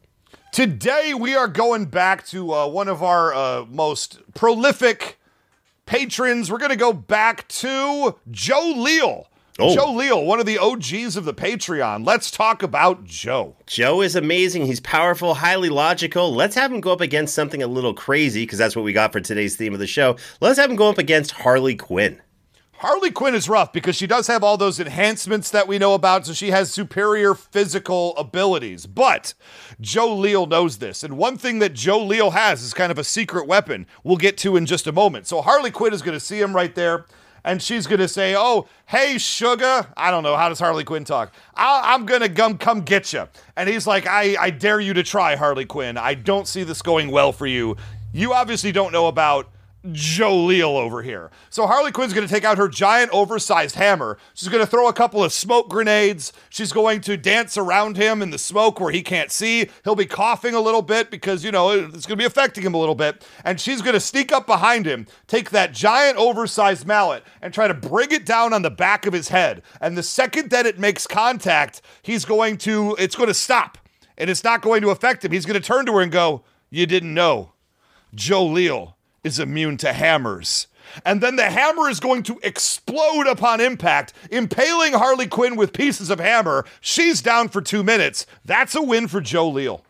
Today we are going back to uh, one of our uh, most prolific patrons. We're going to go back to Joe Leal. Oh. Joe Leal, one of the O Gs of the Patreon. Let's talk about Joe. Joe is amazing. He's powerful, highly logical. Let's have him go up against something a little crazy, because that's what we got for today's theme of the show. Let's have him go up against Harley Quinn. Harley Quinn is rough because she does have all those enhancements that we know about, so she has superior physical abilities. But Joe Leal knows this, and one thing that Joe Leal has is kind of a secret weapon we'll get to in just a moment. So Harley Quinn is going to see him right there, and she's going to say, oh, hey, sugar. I don't know. How does Harley Quinn talk? I- I'm going to come, come get you. And he's like, I-, I dare you to try, Harley Quinn. I don't see this going well for you. You obviously don't know about Joe Leal over here. So Harley Quinn's going to take out her giant oversized hammer. She's going to throw a couple of smoke grenades. She's going to dance around him in the smoke where he can't see. He'll be coughing a little bit because, you know, it's going to be affecting him a little bit. And she's going to sneak up behind him, take that giant oversized mallet and try to bring it down on the back of his head. And the second that it makes contact, he's going to, it's going to stop. And it's not going to affect him. He's going to turn to her and go, you didn't know. Joe Leal is immune to hammers. And then the hammer is going to explode upon impact, impaling Harley Quinn with pieces of hammer. She's down for two minutes. That's a win for Joe Leal.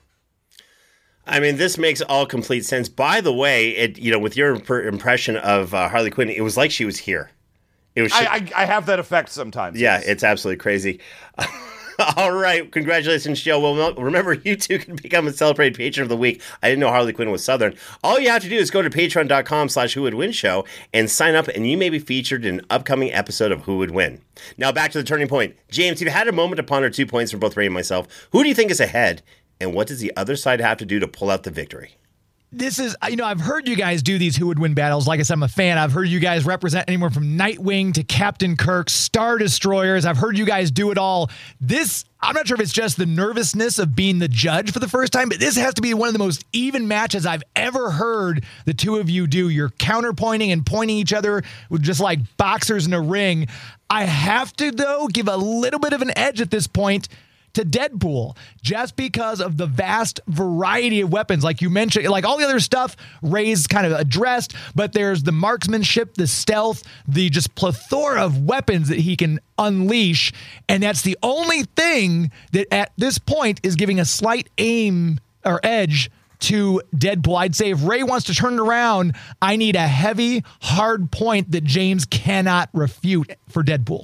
I mean, this makes all complete sense. By the way, it you know, with your imp- impression of uh, Harley Quinn, it was like she was here. It was. She- I, I, I have that effect sometimes. Yeah, yes. It's absolutely crazy. All right. Congratulations, Joe. Well, remember, you too can become a celebrated patron of the week. I didn't know Harley Quinn was Southern. All you have to do is go to patreon.com slash Who Would Win Show and sign up, and you may be featured in an upcoming episode of Who Would Win. Now, back to the turning point. James, you've had a moment to ponder two points from both Ray and myself. Who do you think is ahead, and what does the other side have to do to pull out the victory? This is, you know, I've heard you guys do these Who Would Win battles. Like I said, I'm a fan. I've heard you guys represent anywhere from Nightwing to Captain Kirk, Star Destroyers. I've heard you guys do it all. This, I'm not sure if it's just the nervousness of being the judge for the first time, but this has to be one of the most even matches I've ever heard the two of you do. You're counterpointing and pointing each other with just like boxers in a ring. I have to, though, give a little bit of an edge at this point to Deadpool, just because of the vast variety of weapons. Like you mentioned, like all the other stuff Ray's kind of addressed, but there's the marksmanship, the stealth, the just plethora of weapons that he can unleash. And that's the only thing that at this point is giving a slight aim or edge to Deadpool. I'd say if Ray wants to turn it around, I need a heavy, hard point that James cannot refute for Deadpool.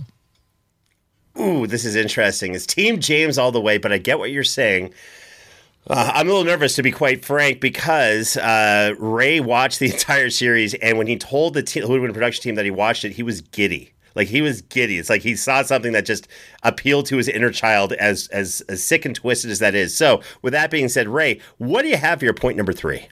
Ooh, this is interesting. It's Team James all the way, but I get what you're saying. Uh, I'm a little nervous, to be quite frank, because uh, Ray watched the entire series, and when he told the Who Would Win production team that he watched it, he was giddy. Like, he was giddy. It's like he saw something that just appealed to his inner child, as, as, as sick and twisted as that is. So, with that being said, Ray, what do you have for your point number three?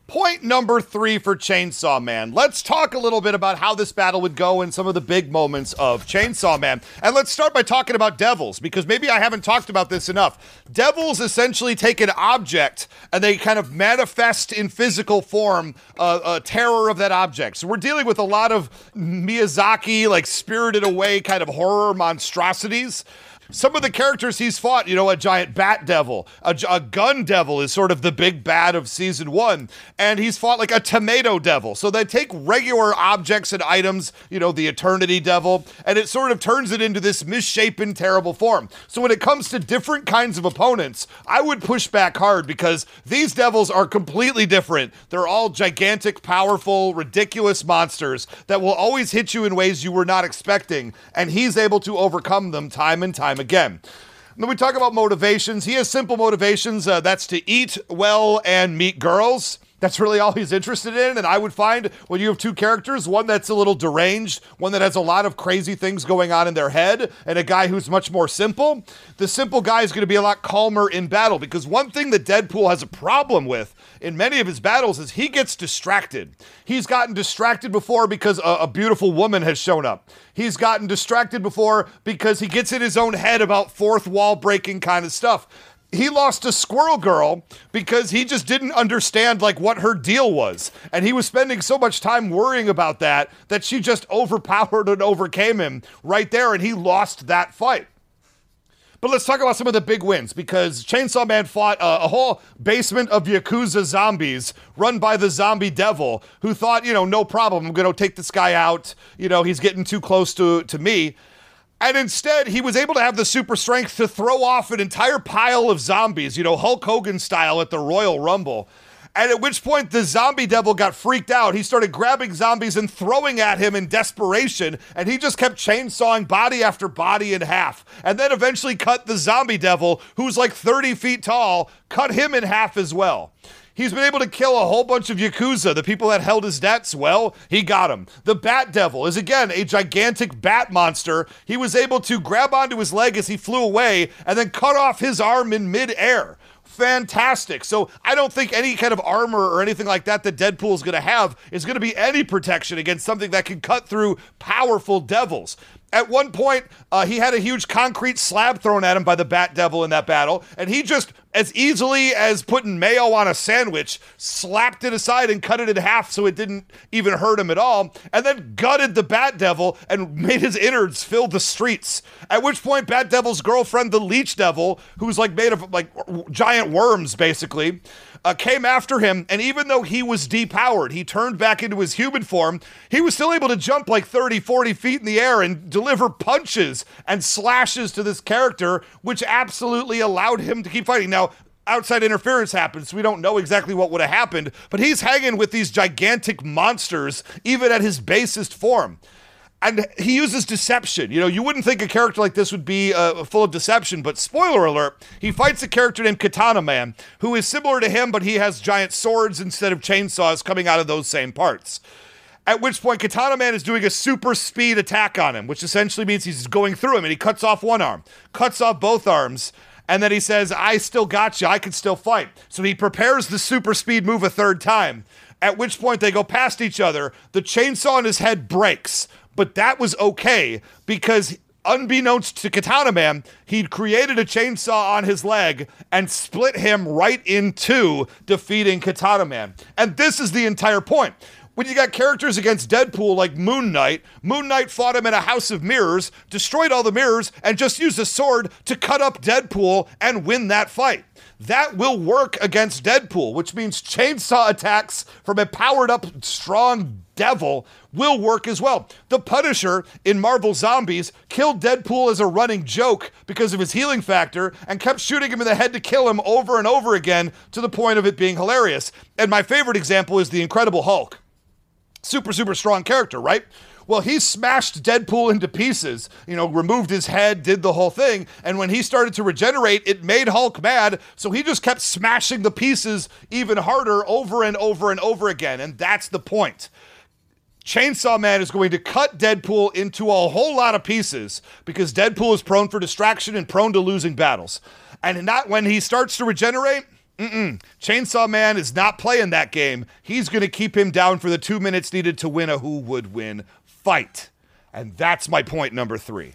Point number three for Chainsaw Man. Let's talk a little bit about how this battle would go and some of the big moments of Chainsaw Man. And let's start by talking about devils, because maybe I haven't talked about this enough. Devils essentially take an object and they kind of manifest in physical form uh, a terror of that object. So we're dealing with a lot of Miyazaki, like Spirited Away kind of horror monstrosities. Some of the characters he's fought, you know, a giant bat devil, a, a gun devil is sort of the big bad of season one, and he's fought like a tomato devil. So they take regular objects and items, you know, the eternity devil, and it sort of turns it into this misshapen, terrible form. So when it comes to different kinds of opponents, I would push back hard because these devils are completely different. They're all gigantic, powerful, ridiculous monsters that will always hit you in ways you were not expecting, and he's able to overcome them time and time again. When we talk about motivations, he has simple motivations. Uh, that's to eat well and meet girls. That's really all he's interested in. And I would find when you have two characters, one that's a little deranged, one that has a lot of crazy things going on in their head, and a guy who's much more simple, the simple guy is going to be a lot calmer in battle, because one thing that Deadpool has a problem with in many of his battles is he gets distracted. He's gotten distracted before because a, a beautiful woman has shown up. He's gotten distracted before because he gets in his own head about fourth wall breaking kind of stuff. He lost to Squirrel Girl because he just didn't understand like what her deal was. And he was spending so much time worrying about that that she just overpowered and overcame him right there, and he lost that fight. But let's talk about some of the big wins, because Chainsaw Man fought a, a whole basement of Yakuza zombies run by the zombie devil, who thought, you know, no problem, I'm going to take this guy out. You know, he's getting too close to, to me. And instead, he was able to have the super strength to throw off an entire pile of zombies, you know, Hulk Hogan style at the Royal Rumble. And at which point the zombie devil got freaked out. He started grabbing zombies and throwing at him in desperation, and he just kept chainsawing body after body in half. And then eventually cut the zombie devil, who's like thirty feet tall, cut him in half as well. He's been able to kill a whole bunch of Yakuza, the people that held his debts. Well, he got him. The Bat Devil is, again, a gigantic bat monster. He was able to grab onto his leg as he flew away and then cut off his arm in midair. Fantastic. So I don't think any kind of armor or anything like that that Deadpool is going to have is going to be any protection against something that can cut through powerful devils. At one point, uh, he had a huge concrete slab thrown at him by the Bat Devil in that battle, and he just, as easily as putting mayo on a sandwich, slapped it aside and cut it in half so it didn't even hurt him at all, and then gutted the Bat Devil and made his innards fill the streets. At which point, Bat Devil's girlfriend, the Leech Devil, who's like made of like giant worms, basically, Uh, came after him, and even though he was depowered, he turned back into his human form, he was still able to jump like thirty, forty feet in the air and deliver punches and slashes to this character, which absolutely allowed him to keep fighting. Now, outside interference happens, so we don't know exactly what would have happened, but he's hanging with these gigantic monsters, even at his basest form. And he uses deception. You know, you wouldn't think a character like this would be uh, full of deception, but spoiler alert, he fights a character named Katana Man, who is similar to him, but he has giant swords instead of chainsaws coming out of those same parts. At which point, Katana Man is doing a super speed attack on him, which essentially means he's going through him, and he cuts off one arm, cuts off both arms, and then he says, I still got you, I can still fight. So he prepares the super speed move a third time, at which point they go past each other, the chainsaw in his head breaks. But that was okay, because unbeknownst to Katana Man, he'd created a chainsaw on his leg and split him right in two, defeating Katana Man. And this is the entire point. When you got characters against Deadpool like Moon Knight, Moon Knight fought him in a house of mirrors, destroyed all the mirrors, and just used a sword to cut up Deadpool and win that fight. That will work against Deadpool, which means chainsaw attacks from a powered-up, strong devil will work as well. The Punisher in Marvel Zombies killed Deadpool as a running joke because of his healing factor and kept shooting him in the head to kill him over and over again to the point of it being hilarious. And my favorite example is the Incredible Hulk. Super, super strong character, right? Well, he smashed Deadpool into pieces, you know, removed his head, did the whole thing, and when he started to regenerate, it made Hulk mad, so he just kept smashing the pieces even harder over and over and over again, and that's the point. Chainsaw Man is going to cut Deadpool into a whole lot of pieces because Deadpool is prone for distraction and prone to losing battles. And not when he starts to regenerate, Mm-mm. Chainsaw Man is not playing that game. He's going to keep him down for the two minutes needed to win a Who Would Win fight. And that's my point number three.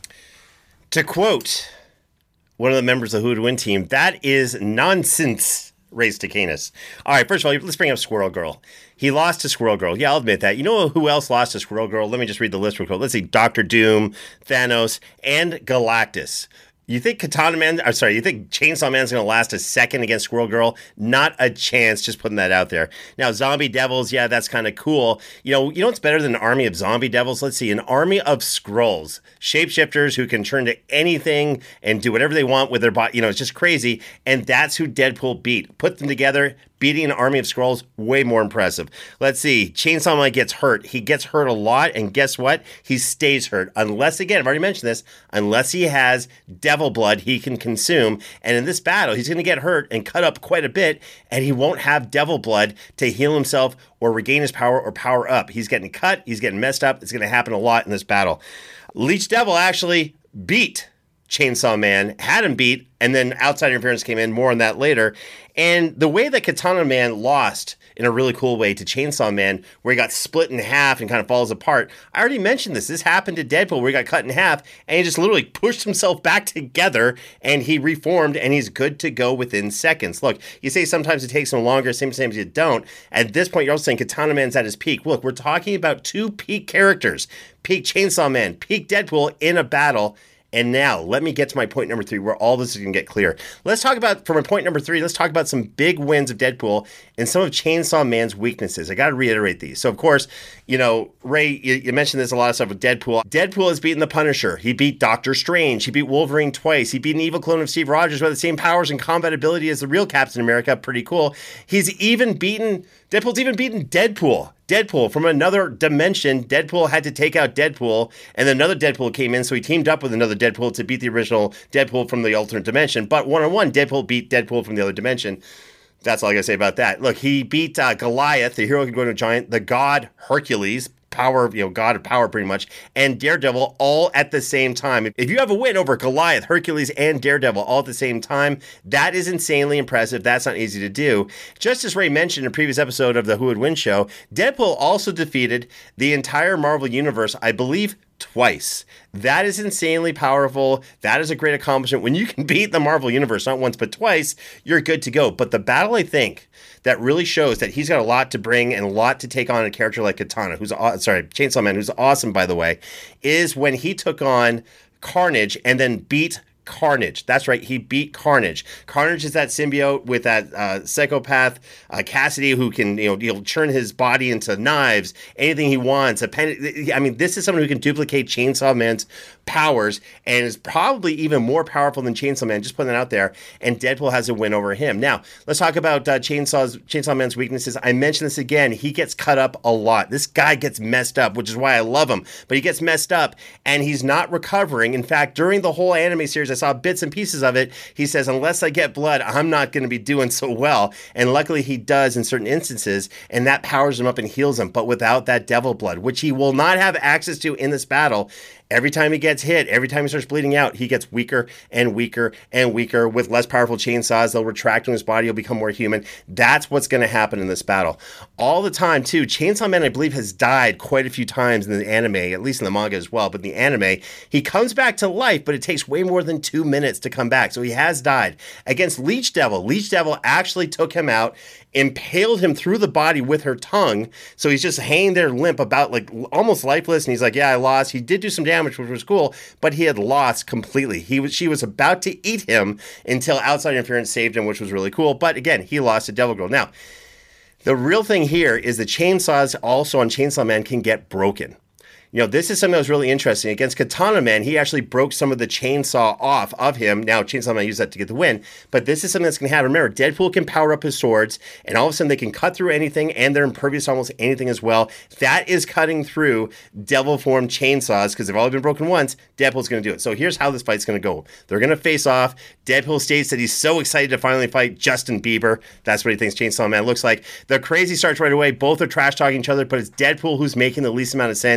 To quote one of the members of the Who Would Win team, that is nonsense, Race to Canis. All right, first of all, let's bring up Squirrel Girl. He lost to Squirrel Girl. Yeah, I'll admit that. You know who else lost to Squirrel Girl? Let me just read the list real quick. Let's see. Doctor Doom, Thanos, and Galactus. You think Katana Man, I'm sorry, you think Chainsaw Man's going to last a second against Squirrel Girl? Not a chance, just putting that out there. Now, Zombie Devils, yeah, that's kind of cool. You know, you know what's better than an army of Zombie Devils? Let's see, an army of Skrulls, shapeshifters who can turn to anything and do whatever they want with their body. You know, it's just crazy. And that's who Deadpool beat. Put them together, beating an army of Skrulls, way more impressive. Let's see, Chainsaw Man gets hurt. He gets hurt a lot, and guess what? He stays hurt. Unless, again, I've already mentioned this, unless he has devil blood he can consume. And in this battle, he's going to get hurt and cut up quite a bit, and he won't have devil blood to heal himself or regain his power or power up. He's getting cut. He's getting messed up. It's going to happen a lot in this battle. Leech Devil actually beat Chainsaw Man, had him beat, and then outside interference came in. More on that later. And the way that Katana Man lost in a really cool way to Chainsaw Man, where he got split in half and kind of falls apart. I already mentioned this. This happened to Deadpool, where he got cut in half, and he just literally pushed himself back together, and he reformed, and he's good to go within seconds. Look, you say sometimes it takes him longer, sometimes you don't. At this point, you're also saying Katana Man's at his peak. Look, we're talking about two peak characters. Peak Chainsaw Man, peak Deadpool in a battle. And now, let me get to my point number three, where all this is going to get clear. Let's talk about, for my point number three, let's talk about some big wins of Deadpool and some of Chainsaw Man's weaknesses. I got to reiterate these. So, of course, you know, Ray, you, you mentioned there's a lot of stuff with Deadpool. Deadpool has beaten the Punisher. He beat Doctor Strange. He beat Wolverine twice. He beat an evil clone of Steve Rogers with the same powers and combat ability as the real Captain America. Pretty cool. He's even beaten, Deadpool's even beaten Deadpool. Deadpool from another dimension. Deadpool had to take out Deadpool, and then another Deadpool came in, so he teamed up with another Deadpool to beat the original Deadpool from the alternate dimension. But one-on-one, Deadpool beat Deadpool from the other dimension. That's all I gotta say about that. Look, he beat uh, Goliath, the hero who can go to a giant, the god Hercules, power, you know, god of power pretty much, and Daredevil all at the same time. If you have a win over Goliath, Hercules, and Daredevil all at the same time, that is insanely impressive. That's not easy to do. Just as Ray mentioned in a previous episode of the Who Would Win show, Deadpool also defeated the entire Marvel Universe, I believe, twice. That is insanely powerful. That is a great accomplishment. When you can beat the Marvel Universe not once but twice, you're good to go. But the battle, I think, that really shows that he's got a lot to bring and a lot to take on a character like Katana, who's sorry, Chainsaw Man, who's awesome, by the way, is when he took on Carnage and then beat Carnage. That's right. He beat Carnage. Carnage is that symbiote with that uh, psychopath uh, Cassidy, who can, you know, he'll turn his body into knives, anything he wants. A pen. I mean, this is someone who can duplicate Chainsaw Man's powers and is probably even more powerful than Chainsaw Man. Just putting that out there. And Deadpool has a win over him. Now, let's talk about uh, Chainsaw's Chainsaw Man's weaknesses. I mentioned this again. He gets cut up a lot. This guy gets messed up, which is why I love him. But he gets messed up, and he's not recovering. In fact, during the whole anime series, I saw bits and pieces of it. He says, unless I get blood, I'm not going to be doing so well. And luckily he does in certain instances, and that powers him up and heals him. But without that devil blood, which he will not have access to in this battle, every time he gets hit, every time he starts bleeding out, he gets weaker and weaker and weaker. With less powerful chainsaws, they'll retract in his body, he'll become more human. That's what's going to happen in this battle. All the time, too, Chainsaw Man, I believe, has died quite a few times in the anime, at least in the manga as well. But in the anime, he comes back to life, but it takes way more than two minutes to come back. So he has died. Against Leech Devil, Leech Devil actually took him out, impaled him through the body with her tongue. So he's just hanging there limp, about like almost lifeless. And he's like, yeah, I lost. He did do some damage, which was cool, but he had lost completely. He was, she was about to eat him until outside interference saved him, which was really cool. But again, he lost to Devil Girl. Now, the real thing here is the chainsaws also on Chainsaw Man can get broken. You know, this is something that was really interesting. Against Katana Man, he actually broke some of the chainsaw off of him. Now, Chainsaw Man used that to get the win, but this is something that's going to happen. Remember, Deadpool can power up his swords, and all of a sudden they can cut through anything, and they're impervious to almost anything as well. That is cutting through devil form chainsaws, because they've already been broken once. Deadpool's going to do it. So here's how this fight's going to go. They're going to face off. Deadpool states that he's so excited to finally fight Justin Bieber. That's what he thinks Chainsaw Man looks like. The crazy starts right away. Both are trash-talking each other, but it's Deadpool who's making the least amount of sense,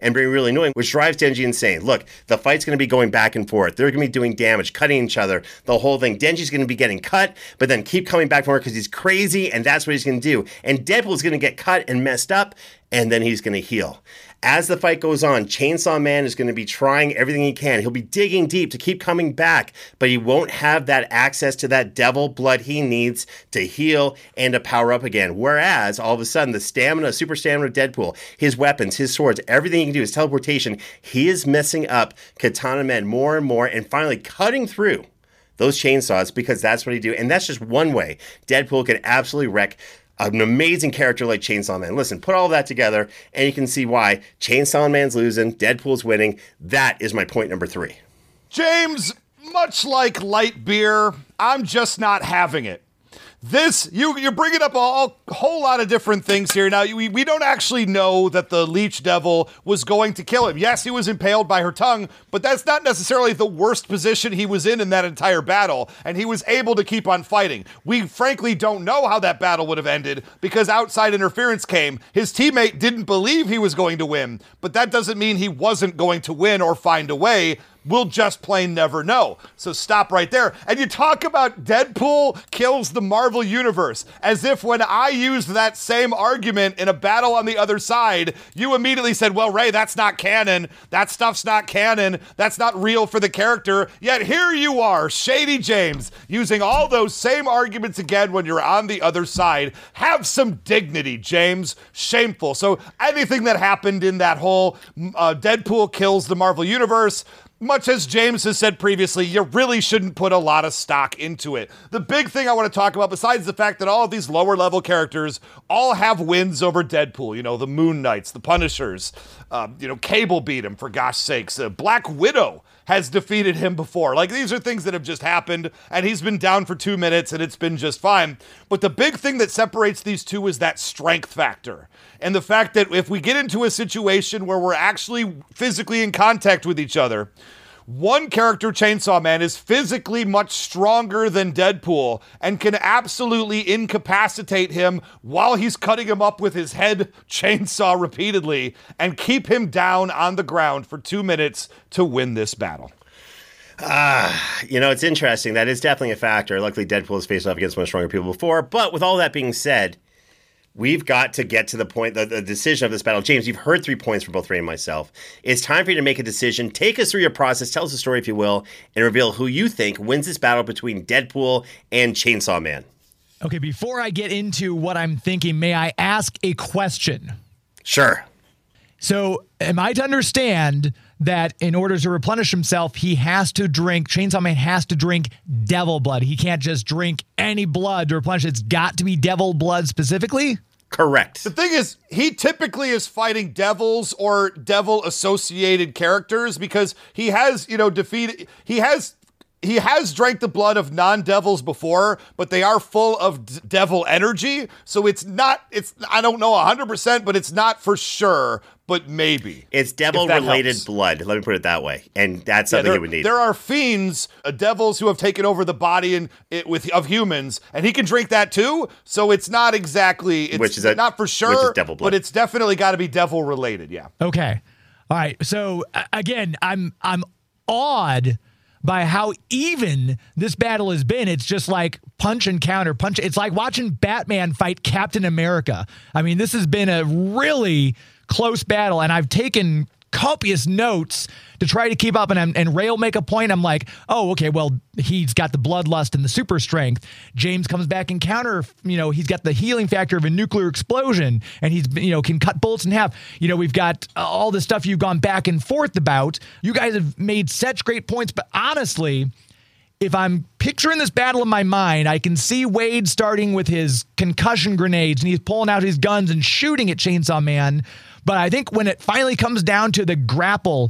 and being really annoying, which drives Denji insane. Look, the fight's going to be going back and forth. They're going to be doing damage, cutting each other, the whole thing. Denji's going to be getting cut, but then keep coming back for it because he's crazy, and that's what he's going to do. And Deadpool's going to get cut and messed up, and then he's going to heal. As the fight goes on, Chainsaw Man is going to be trying everything he can. He'll be digging deep to keep coming back, but he won't have that access to that devil blood he needs to heal and to power up again. Whereas, all of a sudden, the stamina, super stamina of Deadpool, his weapons, his swords, everything he can do, his teleportation, he is messing up Katana Man more and more and finally cutting through those chainsaws because that's what he do. And that's just one way Deadpool can absolutely wreck an amazing character like Chainsaw Man. Listen, put all that together, and you can see why Chainsaw Man's losing, Deadpool's winning. That is my point number three. James, much like light beer, I'm just not having it. This, you, you're bringing up a, a whole lot of different things here. Now, we, we don't actually know that the Leech Devil was going to kill him. Yes, he was impaled by her tongue, but that's not necessarily the worst position he was in in that entire battle, and he was able to keep on fighting. We frankly don't know how that battle would have ended because outside interference came. His teammate didn't believe he was going to win, but that doesn't mean he wasn't going to win or find a way. We'll just plain never know. So stop right there. And you talk about Deadpool kills the Marvel Universe, as if when I used that same argument in a battle on the other side, you immediately said, well, Ray, that's not canon. That stuff's not canon. That's not real for the character. Yet here you are, Shady James, using all those same arguments again when you're on the other side. Have some dignity, James. Shameful. So anything that happened in that whole uh, Deadpool kills the Marvel Universe, much as James has said previously, you really shouldn't put a lot of stock into it. The big thing I want to talk about, besides the fact that all of these lower level characters all have wins over Deadpool, you know, the Moon Knights, the Punishers, um, you know, Cable beat him, for gosh sakes. Uh, Black Widow has defeated him before. Like, these are things that have just happened, and he's been down for two minutes, and it's been just fine. But the big thing that separates these two is that strength factor. And the fact that if we get into a situation where we're actually physically in contact with each other, one character, Chainsaw Man, is physically much stronger than Deadpool and can absolutely incapacitate him while he's cutting him up with his head chainsaw repeatedly and keep him down on the ground for two minutes to win this battle. Ah, uh, you know, it's interesting. That is definitely a factor. Luckily, Deadpool has faced off against much stronger people before. But with all that being said, we've got to get to the point, the, the decision of this battle. James, you've heard three points from both Ray and myself. It's time for you to make a decision. Take us through your process. Tell us a story, if you will, and reveal who you think wins this battle between Deadpool and Chainsaw Man. Okay, before I get into what I'm thinking, may I ask a question? Sure. So, am I to understand that in order to replenish himself, he has to drink, Chainsaw Man has to drink devil blood? He can't just drink any blood to replenish. It's got to be devil blood specifically? Correct. The thing is, he typically is fighting devils or devil-associated characters because he has, you know, defeated, he has... He has drank the blood of non-devils before, but they are full of d- devil energy. So it's not, it's, I don't know one hundred percent, but it's not for sure, but maybe. It's devil-related blood, let me put it that way. And that's something yeah, there, he would need. There are fiends, uh, devils who have taken over the body and it, with of humans, and he can drink that too. So it's not exactly, it's which is a, not for sure, which is devil blood. But it's definitely got to be devil-related, yeah. Okay. All right. So uh, again, I'm I'm awed by how even this battle has been. It's just like punch and counter, punch. It's like watching Batman fight Captain America. I mean, this has been a really close battle, and I've taken copious notes to try to keep up, and, I'm, and Ray will make a point. I'm like, oh, okay, well, he's got the bloodlust and the super strength. James comes back and counter, you know, he's got the healing factor of a nuclear explosion, and he's, you know, can cut bolts in half. You know, we've got uh, all the stuff you've gone back and forth about. You guys have made such great points, but honestly, if I'm picturing this battle in my mind, I can see Wade starting with his concussion grenades, and he's pulling out his guns and shooting at Chainsaw Man. But I think when it finally comes down to the grapple,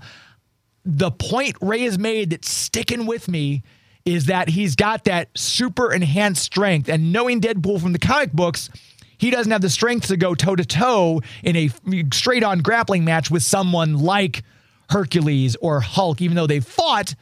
the point Ray has made that's sticking with me is that he's got that super enhanced strength. And knowing Deadpool from the comic books, he doesn't have the strength to go toe-to-toe in a straight-on grappling match with someone like Hercules or Hulk, even though they fought.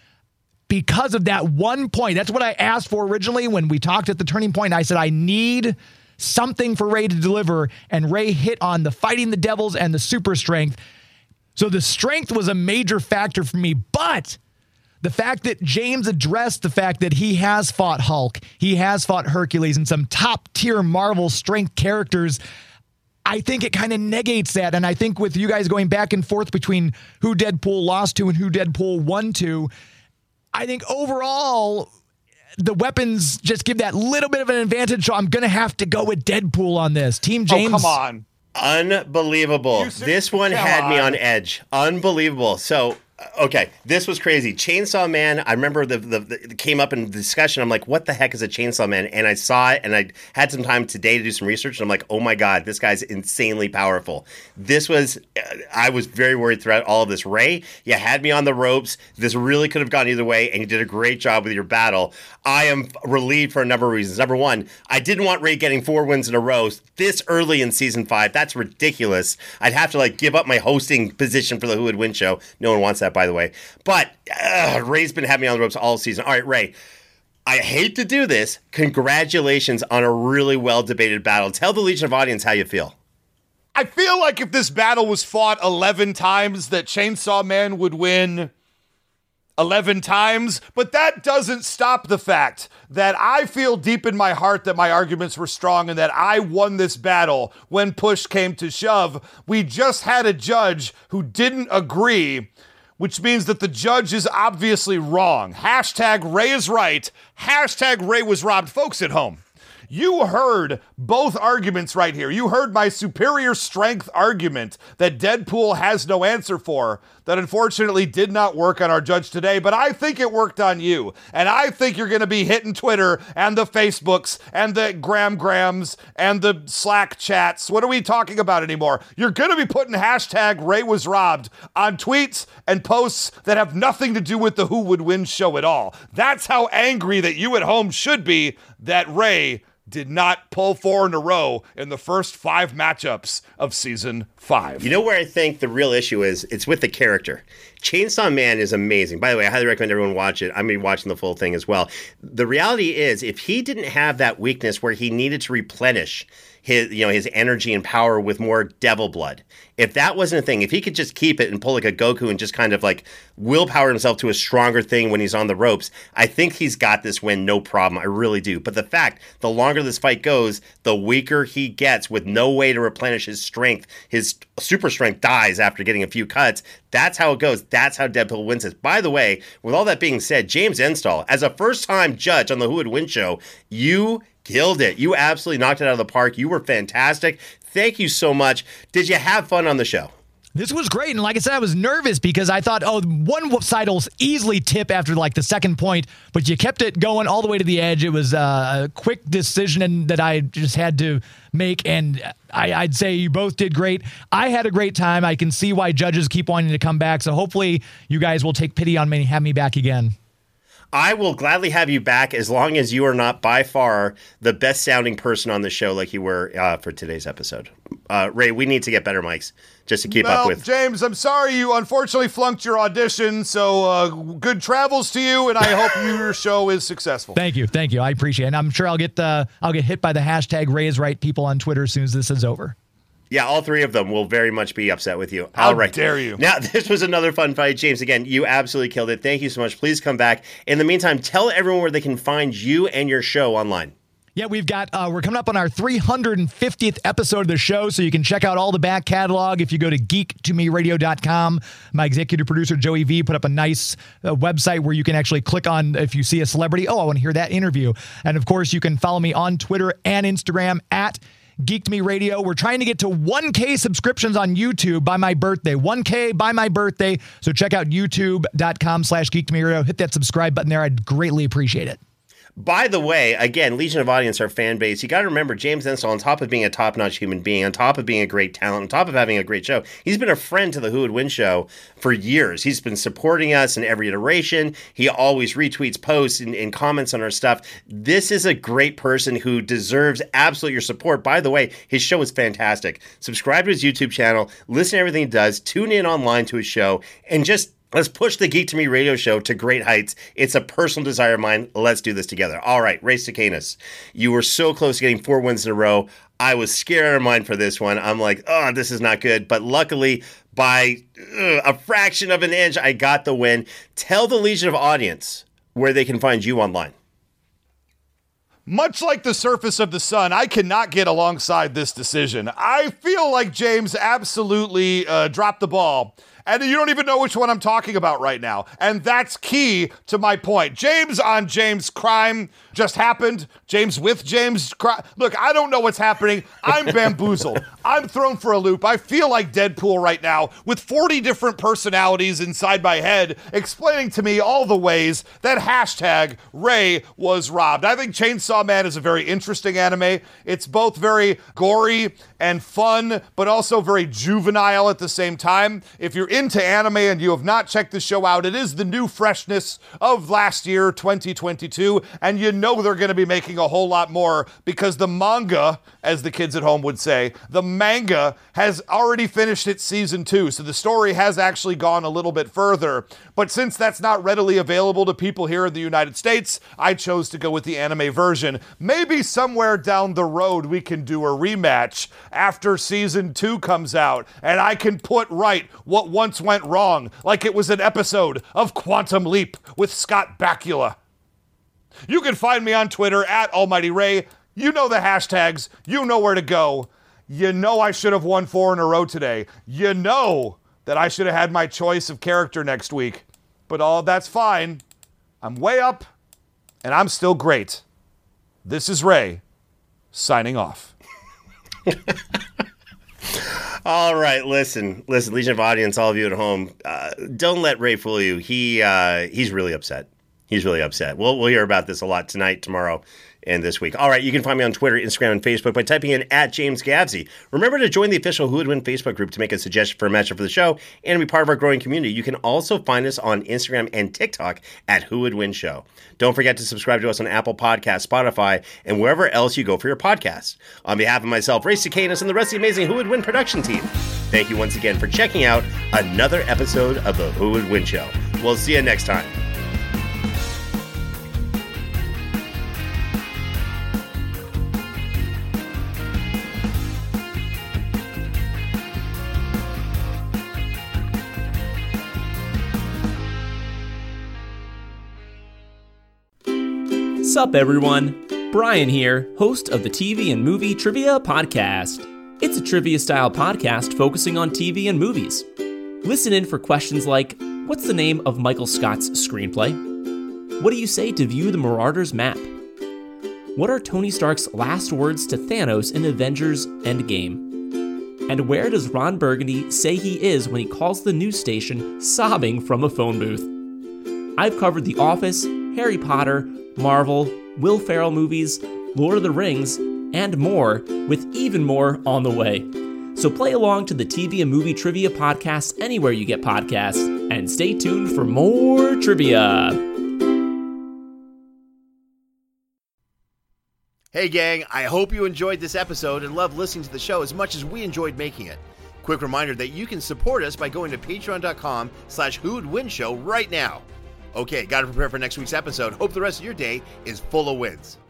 Because of that one point, that's what I asked for originally when we talked at the turning point. I said, I need something for Ray to deliver, and Ray hit on the fighting the devils and the super strength. So the strength was a major factor for me, but the fact that James addressed the fact that he has fought Hulk, he has fought Hercules and some top tier Marvel strength characters, I think it kind of negates that. And I think with you guys going back and forth between who Deadpool lost to and who Deadpool won to, I think overall the weapons just give that little bit of an advantage. So I'm going to have to go with Deadpool on this. Team James. Oh, come on. Unbelievable. This one had me on edge. Unbelievable. So, okay, this was crazy. Chainsaw Man, I remember the, the, the it came up in the discussion. I'm like, what the heck is a Chainsaw Man? And I saw it, and I had some time today to do some research, and I'm like, oh my God, this guy's insanely powerful. This was, I was very worried throughout all of this. Ray, you had me on the ropes. This really could have gone either way, and you did a great job with your battle. I am relieved for a number of reasons. Number one, I didn't want Ray getting four wins in a row this early in season five. That's ridiculous. I'd have to like give up my hosting position for the Who Would Win show. No one wants that, by the way. But uh, Ray's been having me on the ropes all season. All right, Ray, I hate to do this. Congratulations on a really well-debated battle. Tell the Legion of audience how you feel. I feel like if this battle was fought eleven times, that Chainsaw Man would win eleven times, but that doesn't stop the fact that I feel deep in my heart that my arguments were strong and that I won this battle when push came to shove. We just had a judge who didn't agree, which means that the judge is obviously wrong. Hashtag Ray is right. Hashtag Ray was robbed. Folks at home, you heard both arguments right here. You heard my superior strength argument that Deadpool has no answer for, that unfortunately did not work on our judge today, but I think it worked on you. And I think you're going to be hitting Twitter and the Facebooks and the Gram Grams and the Slack chats. What are we talking about anymore? You're going to be putting hashtag Ray was robbed on tweets and posts that have nothing to do with the Who Would Win show at all. That's how angry that you at home should be that Ray did not pull four in a row in the first five matchups of season five. You know where I think the real issue is? It's with the character. Chainsaw Man is amazing. By the way, I highly recommend everyone watch it. I'm going to be watching the full thing as well. The reality is, if he didn't have that weakness where he needed to replenish his, you know, his energy and power with more devil blood, if that wasn't a thing, if he could just keep it and pull like a Goku and just kind of like willpower himself to a stronger thing when he's on the ropes, I think he's got this win, no problem. I really do. But the fact, the longer this fight goes, the weaker he gets with no way to replenish his strength. His super strength dies after getting a few cuts. That's how it goes. That's how Deadpool wins this. By the way, with all that being said, James Enstall, as a first-time judge on the Who Would Win show, you killed it. You absolutely knocked it out of the park. You were fantastic. Thank you so much. Did you have fun on the show? This was great. And like I said, I was nervous because I thought, oh, one side will easily tip after like the second point, but you kept it going all the way to the edge. It was uh, a quick decision that I just had to make. And I, I'd say you both did great. I had a great time. I can see why judges keep wanting to come back. So hopefully you guys will take pity on me and have me back again. I will gladly have you back as long as you are not by far the best sounding person on the show like you were uh, for today's episode. Uh, Ray, we need to get better mics just to keep well, up with. James, I'm sorry you unfortunately flunked your audition, so uh, good travels to you, and I hope your show is successful. Thank you, thank you. I appreciate it. And I'm sure I'll get uh, I'll get hit by the hashtag Ray is right people on Twitter as soon as this is over. Yeah, all three of them will very much be upset with you. How all right. dare you? Now, this was another fun fight. James, again, you absolutely killed it. Thank you so much. Please come back. In the meantime, tell everyone where they can find you and your show online. Yeah, we've got, uh, we're coming up on our three hundred fiftieth episode of the show, so you can check out all the back catalog if you go to geek to me radio dot com. My executive producer, Joey V, put up a nice uh, website where you can actually click on, if you see a celebrity, oh, I want to hear that interview. And of course, you can follow me on Twitter and Instagram at Geek to Me Radio. We're trying to get to one K subscriptions on YouTube by my birthday. one K by my birthday. So check out youtube dot com slash Geek to Me Radio. Hit that subscribe button there. I'd greatly appreciate it. By the way, again, Legion of Audience, our fan base, you got to remember James Enstall, on top of being a top-notch human being, on top of being a great talent, on top of having a great show, he's been a friend to the Who Would Win show for years. He's been supporting us in every iteration. He always retweets posts and, and comments on our stuff. This is a great person who deserves absolute your support. By the way, his show is fantastic. Subscribe to his YouTube channel, listen to everything he does, tune in online to his show, and just Let's push the Geek to Me radio show to great heights. It's a personal desire of mine. Let's do this together. All right, Ray Stakenas, you were so close to getting four wins in a row. I was scared of mine for this one. I'm like, oh, this is not good. But luckily, by uh, a fraction of an inch, I got the win. Tell the Legion of audience where they can find you online. Much like the surface of the sun, I cannot get alongside this decision. I feel like James absolutely uh, dropped the ball. And you don't even know which one I'm talking about right now. And that's key to my point. James on James crime just happened. James with James crime. Look, I don't know what's happening. I'm bamboozled. I'm thrown for a loop. I feel like Deadpool right now with forty different personalities inside my head explaining to me all the ways that hashtag Ray was robbed. I think Chainsaw Man is a very interesting anime. It's both very gory and fun, but also very juvenile at the same time. If you're into anime and you have not checked the show out, it is the new freshness of last year, twenty twenty-two, and you know they're going to be making a whole lot more because the manga, as the kids at home would say, the manga has already finished its season two, so the story has actually gone a little bit further. But since that's not readily available to people here in the United States, I chose to go with the anime version. Maybe somewhere down the road we can do a rematch after season two comes out, and I can put right what once went wrong, like it was an episode of Quantum Leap with Scott Bakula. You can find me on Twitter at Almighty Ray. You know the hashtags. You know where to go. You know I should have won four in a row today. You know that I should have had my choice of character next week. But all that's fine. I'm way up, and I'm still great. This is Ray, signing off. All right, listen, listen, Legion of audience, all of you at home, uh, don't let Ray fool you. He uh, he's really upset. He's really upset. We'll we'll hear about this a lot tonight, tomorrow, and this week. All right, you can find me on Twitter, Instagram, and Facebook by typing in at James Gavsey. Remember to join the official Who Would Win Facebook group to make a suggestion for a matchup for the show and be part of our growing community. You can also find us on Instagram and TikTok at Who Would Win Show. Don't forget to subscribe to us on Apple Podcasts, Spotify, and wherever else you go for your podcasts. On behalf of myself, Ray Stakenas, and the rest of the amazing Who Would Win production team, thank you once again for checking out another episode of the Who Would Win Show. We'll see you next time. Sup everyone, Brian here, host of the T V and Movie Trivia Podcast. It's a trivia-style podcast focusing on T V and movies. Listen in for questions like, what's the name of Michael Scott's screenplay? What do you say to view the Marauders map? What are Tony Stark's last words to Thanos in Avengers Endgame? And where does Ron Burgundy say he is when he calls the news station sobbing from a phone booth? I've covered The Office, Harry Potter, Marvel, Will Ferrell movies, Lord of the Rings, and more, with even more on the way. So play along to the T V and Movie Trivia Podcast anywhere you get podcasts, and stay tuned for more trivia. Hey gang, I hope you enjoyed this episode and loved listening to the show as much as we enjoyed making it. Quick reminder that you can support us by going to patreon.com slash Who Would Win Show right now. Okay, gotta prepare for next week's episode. Hope the rest of your day is full of wins.